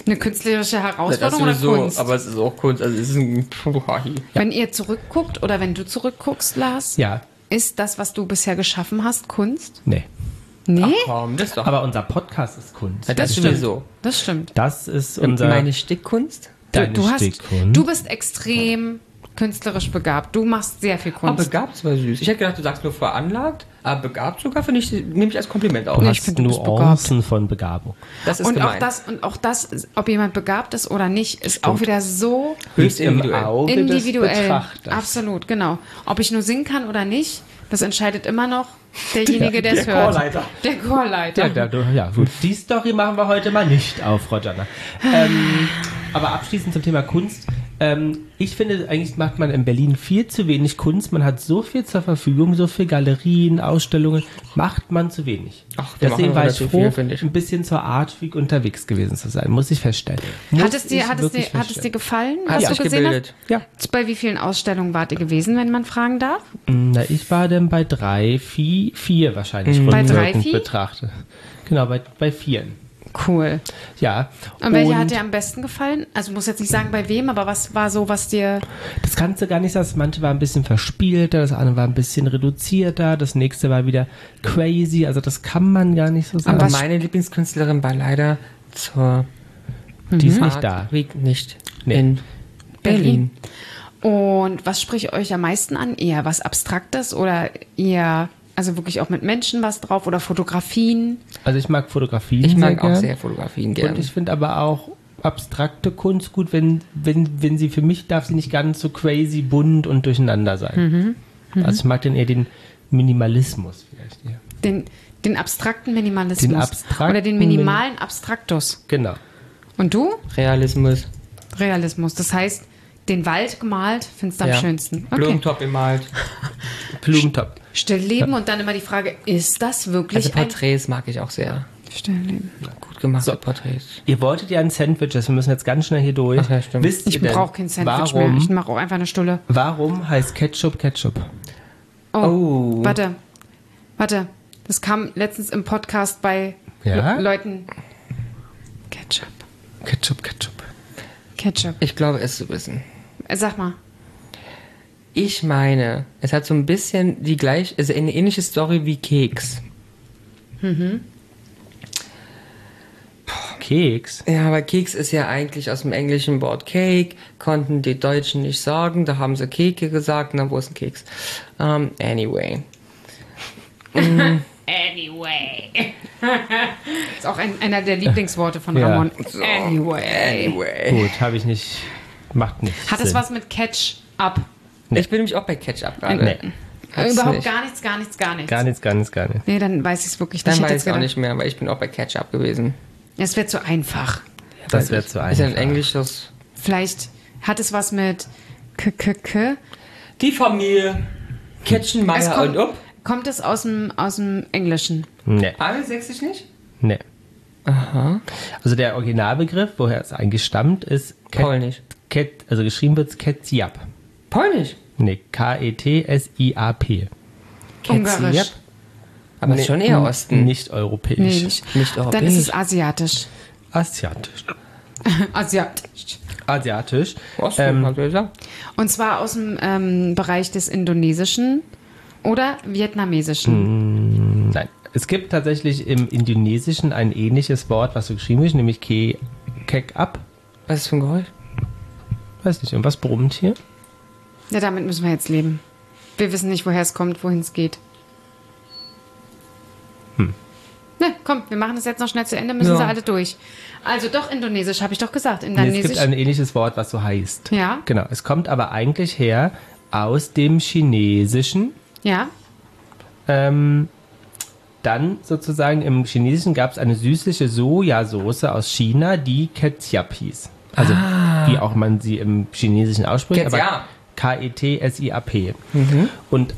Eine künstlerische Das Herausforderung oder sowieso, Kunst? aber es ist auch Kunst. Also es ist ein Wenn ihr zurückguckt oder wenn du zurückguckst, Lars, Ja, ist das, was du bisher geschaffen hast, Kunst? nee. Nee? Komm, das ist doch. Aber unser Podcast ist Kunst. Ja, das stimmt. sowieso. Das stimmt. Das ist Und unser... meine Stickkunst? deine Stickkunst. Du bist extrem künstlerisch begabt. Du machst sehr viel Aber Kunst. begabt ist aber süß. Ich hätte gedacht, du sagst nur veranlagt, aber begabt sogar nehme ich als Kompliment auf. Du Nee, ich hast find, du bist Nuancen von Begabung. Das ist Und gemein. auch das, ob jemand begabt ist oder nicht, ist auch wieder so Höchst Im individuell. Auge individuell. des Betrachters. Absolut, genau. Ob ich nur singen kann oder nicht, das entscheidet immer noch derjenige, der es der hört. Chorleiter. Der Chorleiter. Ja, gut. Die Story machen wir heute mal nicht auf, Frau Janna. Aber abschließend zum Thema Kunst. Ich finde, eigentlich macht man in Berlin viel zu wenig Kunst. Man hat so viel zur Verfügung, so viele Galerien, Ausstellungen. Macht man zu wenig. Ach, wir Deswegen machen war ich relativ froh, viel, finde ich. ein bisschen zur Art Week unterwegs gewesen zu sein. Muss ich feststellen. Hat es dir gefallen, was Hat du sich gesehen gebildet. Ja. hast? Bei wie vielen Ausstellungen wart ihr gewesen, wenn man fragen darf? Na, ich war dann bei 3, 4 wahrscheinlich. Bei 3, rückwirkend 4? betrachtet. Genau, bei 4. Cool. Ja. Und welche hat dir am besten gefallen? Also muss jetzt nicht sagen bei wem, aber was war so, was dir... Das kannst du gar nicht sagen. Manche war ein bisschen verspielter, das andere war ein bisschen reduzierter, das nächste war wieder crazy. Also das kann man gar nicht so sagen. Aber meine Lieblingskünstlerin war leider zur Die ist nicht da. Art Week nicht Nee. in Berlin. Und was spricht euch am meisten an? Eher was Abstraktes oder eher, also wirklich auch mit Menschen was drauf oder Fotografien? Also ich mag Fotografien Ich mag auch gern. sehr Fotografien gerne. Und ich finde aber auch abstrakte Kunst gut, wenn sie für mich darf sie nicht ganz so crazy, bunt und durcheinander sein. Also ich mag dann eher den Minimalismus vielleicht eher. Den abstrakten Minimalismus. Den abstrakten oder den minimalen Abstraktus. Genau. Und du? Realismus. Realismus. Das heißt, den Wald gemalt findest du am Ja. schönsten. Okay. Blumentop gemalt. Blumentop. Stillleben und dann immer die Frage, ist das wirklich Also Porträts mag ich auch sehr. ein Stillleben? Gut gemachte Porträts. Ihr wolltet ja ein Sandwich, wir müssen jetzt ganz schnell hier durch. Ach ja, stimmt. Wisst Ich ihr denn, brauche kein Sandwich warum, mehr. Ich mache auch einfach eine Stulle. Warum heißt Ketchup Ketchup? Oh, warte. Das kam letztens im Podcast bei Ja? Leuten. Ketchup. Ketchup. Ich glaube, es zu wissen. Sag mal. Ich meine, es hat so ein bisschen also eine ähnliche Story wie Keks. Keks. Ja, aber Keks ist ja eigentlich aus dem englischen Wort Cake, konnten die Deutschen nicht sagen, da haben sie Keke gesagt, und dann wo ist ein Keks? Anyway. Anyway. Ist auch einer der Lieblingsworte von Ja. Ramon. Anyway. Gut, habe ich nicht. Macht nichts. Hat es Sinn. was mit Catch-up? Ich bin nämlich auch bei Ketchup gerade. Nee. Hat's Überhaupt nicht. gar nichts. Gar nichts. Nee, dann weiß ich es wirklich nicht. Dann Ich hätte weiß jetzt ich auch gedacht, nicht mehr, weil ich bin auch bei Ketchup gewesen. Es wird zu einfach. Das wäre zu Ist ja ein einfach. englisches. Vielleicht hat es was mit Die Familie Ketchenmeier und Upp. Kommt es aus dem Englischen? Nee. Alle sächsisch nicht? Nee. Aha. Also der Originalbegriff, woher es eigentlich stammt, ist Polnisch. Also geschrieben wird es Ketchup. Polnisch. Nee, K-E-T-S-I-A-P. Ungarisch. Aber ist schon eher Osten. Nicht europäisch. Nee, nicht. Nicht Dann europäisch. ist es asiatisch. Asiatisch. Asiatisch. Osten, hat er gesagt. Und zwar aus dem Bereich des Indonesischen oder Vietnamesischen. Nein. Es gibt tatsächlich im Indonesischen ein ähnliches Wort, was so geschrieben ist, nämlich Kek-up. Was ist das für ein Geräusch? Weiß nicht, irgendwas brummt hier. Ja, damit müssen wir jetzt leben. Wir wissen nicht, woher es kommt, wohin es geht. Ne, komm, wir machen das jetzt noch schnell zu Ende, müssen Ja. sie alle durch. Also doch Indonesisch, habe ich doch gesagt. Nee, es Indonesisch. gibt ein ähnliches Wort, was so heißt. Ja. Genau. Es kommt aber eigentlich her aus dem Chinesischen. Ja. Dann sozusagen im Chinesischen gab es eine süßliche Sojasauce aus China, die Ketchup hieß. Also wie auch man sie im Chinesischen ausspricht, aber Ketchup. K-E-T-S-I-A-P. Und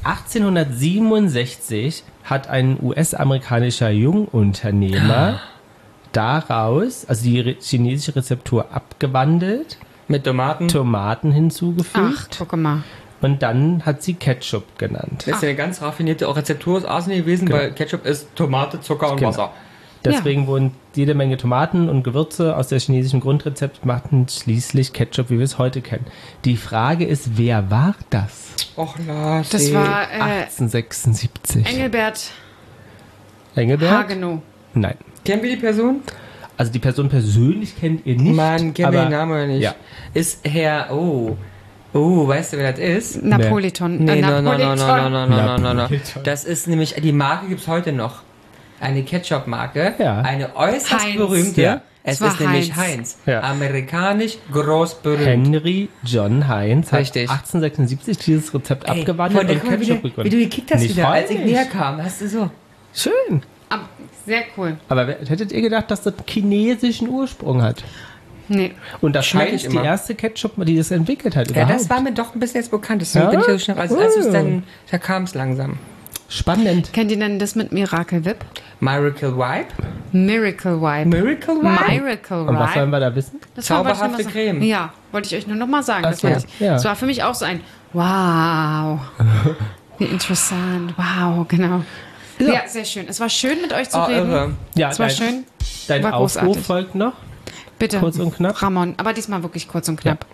1867 hat ein US-amerikanischer Jungunternehmer daraus, also die chinesische Rezeptur abgewandelt, Mit Tomaten. Tomaten hinzugefügt Ach, guck mal. und dann hat sie Ketchup genannt. Das ist ja eine ganz raffinierte Rezeptur aus Asien gewesen, weil Ketchup ist Tomate, Zucker und Genau. Wasser. Deswegen wurden jede Menge Tomaten und Gewürze aus der chinesischen Grundrezept machten schließlich Ketchup, wie wir es heute kennen. Die Frage ist, wer war das? Och, Lars. Das war 1876. Engelbert Engelbert? Hagenow. Nein. Kennen wir die Person? Also die Person persönlich kennt ihr nicht. Mann, kennen wir den Namen nicht. Ja. Ist Herr, weißt du, wer das ist? Napolitan. Nee, no. Napolitan. Das ist nämlich, die Marke gibt es heute noch. Eine Ketchup-Marke. Ja. Eine äußerst Heinz. berühmte. Ja. Es war ist nämlich Heinz. Heinz. Ja. Amerikanisch, groß berühmt. Henry John Heinz hat Richtig. 1876 dieses Rezept abgewandelt und guck mal, Ketchup wie gegründet. du gekickt hast Nicht wieder, als ich falsch. näher kam. Hast du so. Schön. Sehr cool. Aber hättet ihr gedacht, dass das chinesischen Ursprung hat? Nee. Und das Schmeck Heinz ich die immer. erste Ketchup, die das entwickelt hat Ja, überhaupt. das war mir doch ein bisschen jetzt bekannt. Deswegen Ja? bin ich so schnell. Also es dann, da kam es langsam. Spannend. Kennt ihr denn das mit Miracle Whip? Miracle Wipe? Miracle Wipe. Miracle Wipe? Miracle Und was sollen Wipe. wir da wissen? Das war, wollte ich noch Zauberhafte mal Creme. sagen. Ja, wollte ich euch nur noch mal sagen. Ach Das, so, fand ich, ja. das war für mich auch so ein Wow. Wie interessant. Wow, genau. Ja, sehr schön. Es war schön, mit euch zu reden. Irre. Ja, Es war schön. Dein War Aufruf großartig. folgt noch. Bitte. Kurz und knapp. Ramon, aber diesmal wirklich kurz und knapp.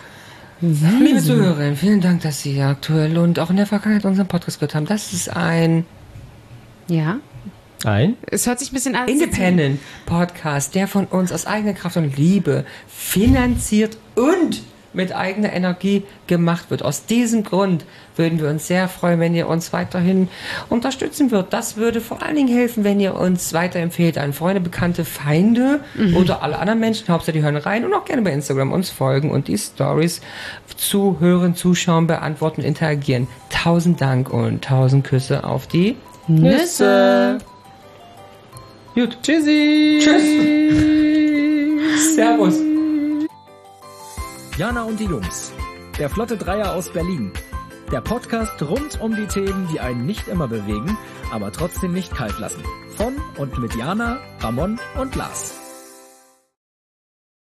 Liebe Zuhörerinnen, vielen Dank, dass Sie aktuell und auch in der Vergangenheit unseren Podcast gehört haben. Das ist ein Ja. Ein. Es hört sich ein bisschen an. Independent Podcast, der von uns aus eigener Kraft und Liebe finanziert und mit eigener Energie gemacht wird. Aus diesem Grund würden wir uns sehr freuen, wenn ihr uns weiterhin unterstützen würdet. Das würde vor allen Dingen helfen, wenn ihr uns weiterempfehlt an Freunde, Bekannte, Feinde oder alle anderen Menschen. Hauptsache, die hören rein und auch gerne bei Instagram uns folgen und die Stories zuhören, zuschauen, beantworten, interagieren. 1000 Dank und 1000 Küsse auf die Nüsse. Gut. Tschüssi. Tschüss. Servus. Jana und die Jungs. Der Flotte Dreier aus Berlin. Der Podcast rund um die Themen, die einen nicht immer bewegen, aber trotzdem nicht kalt lassen. Von und mit Jana, Ramon und Lars.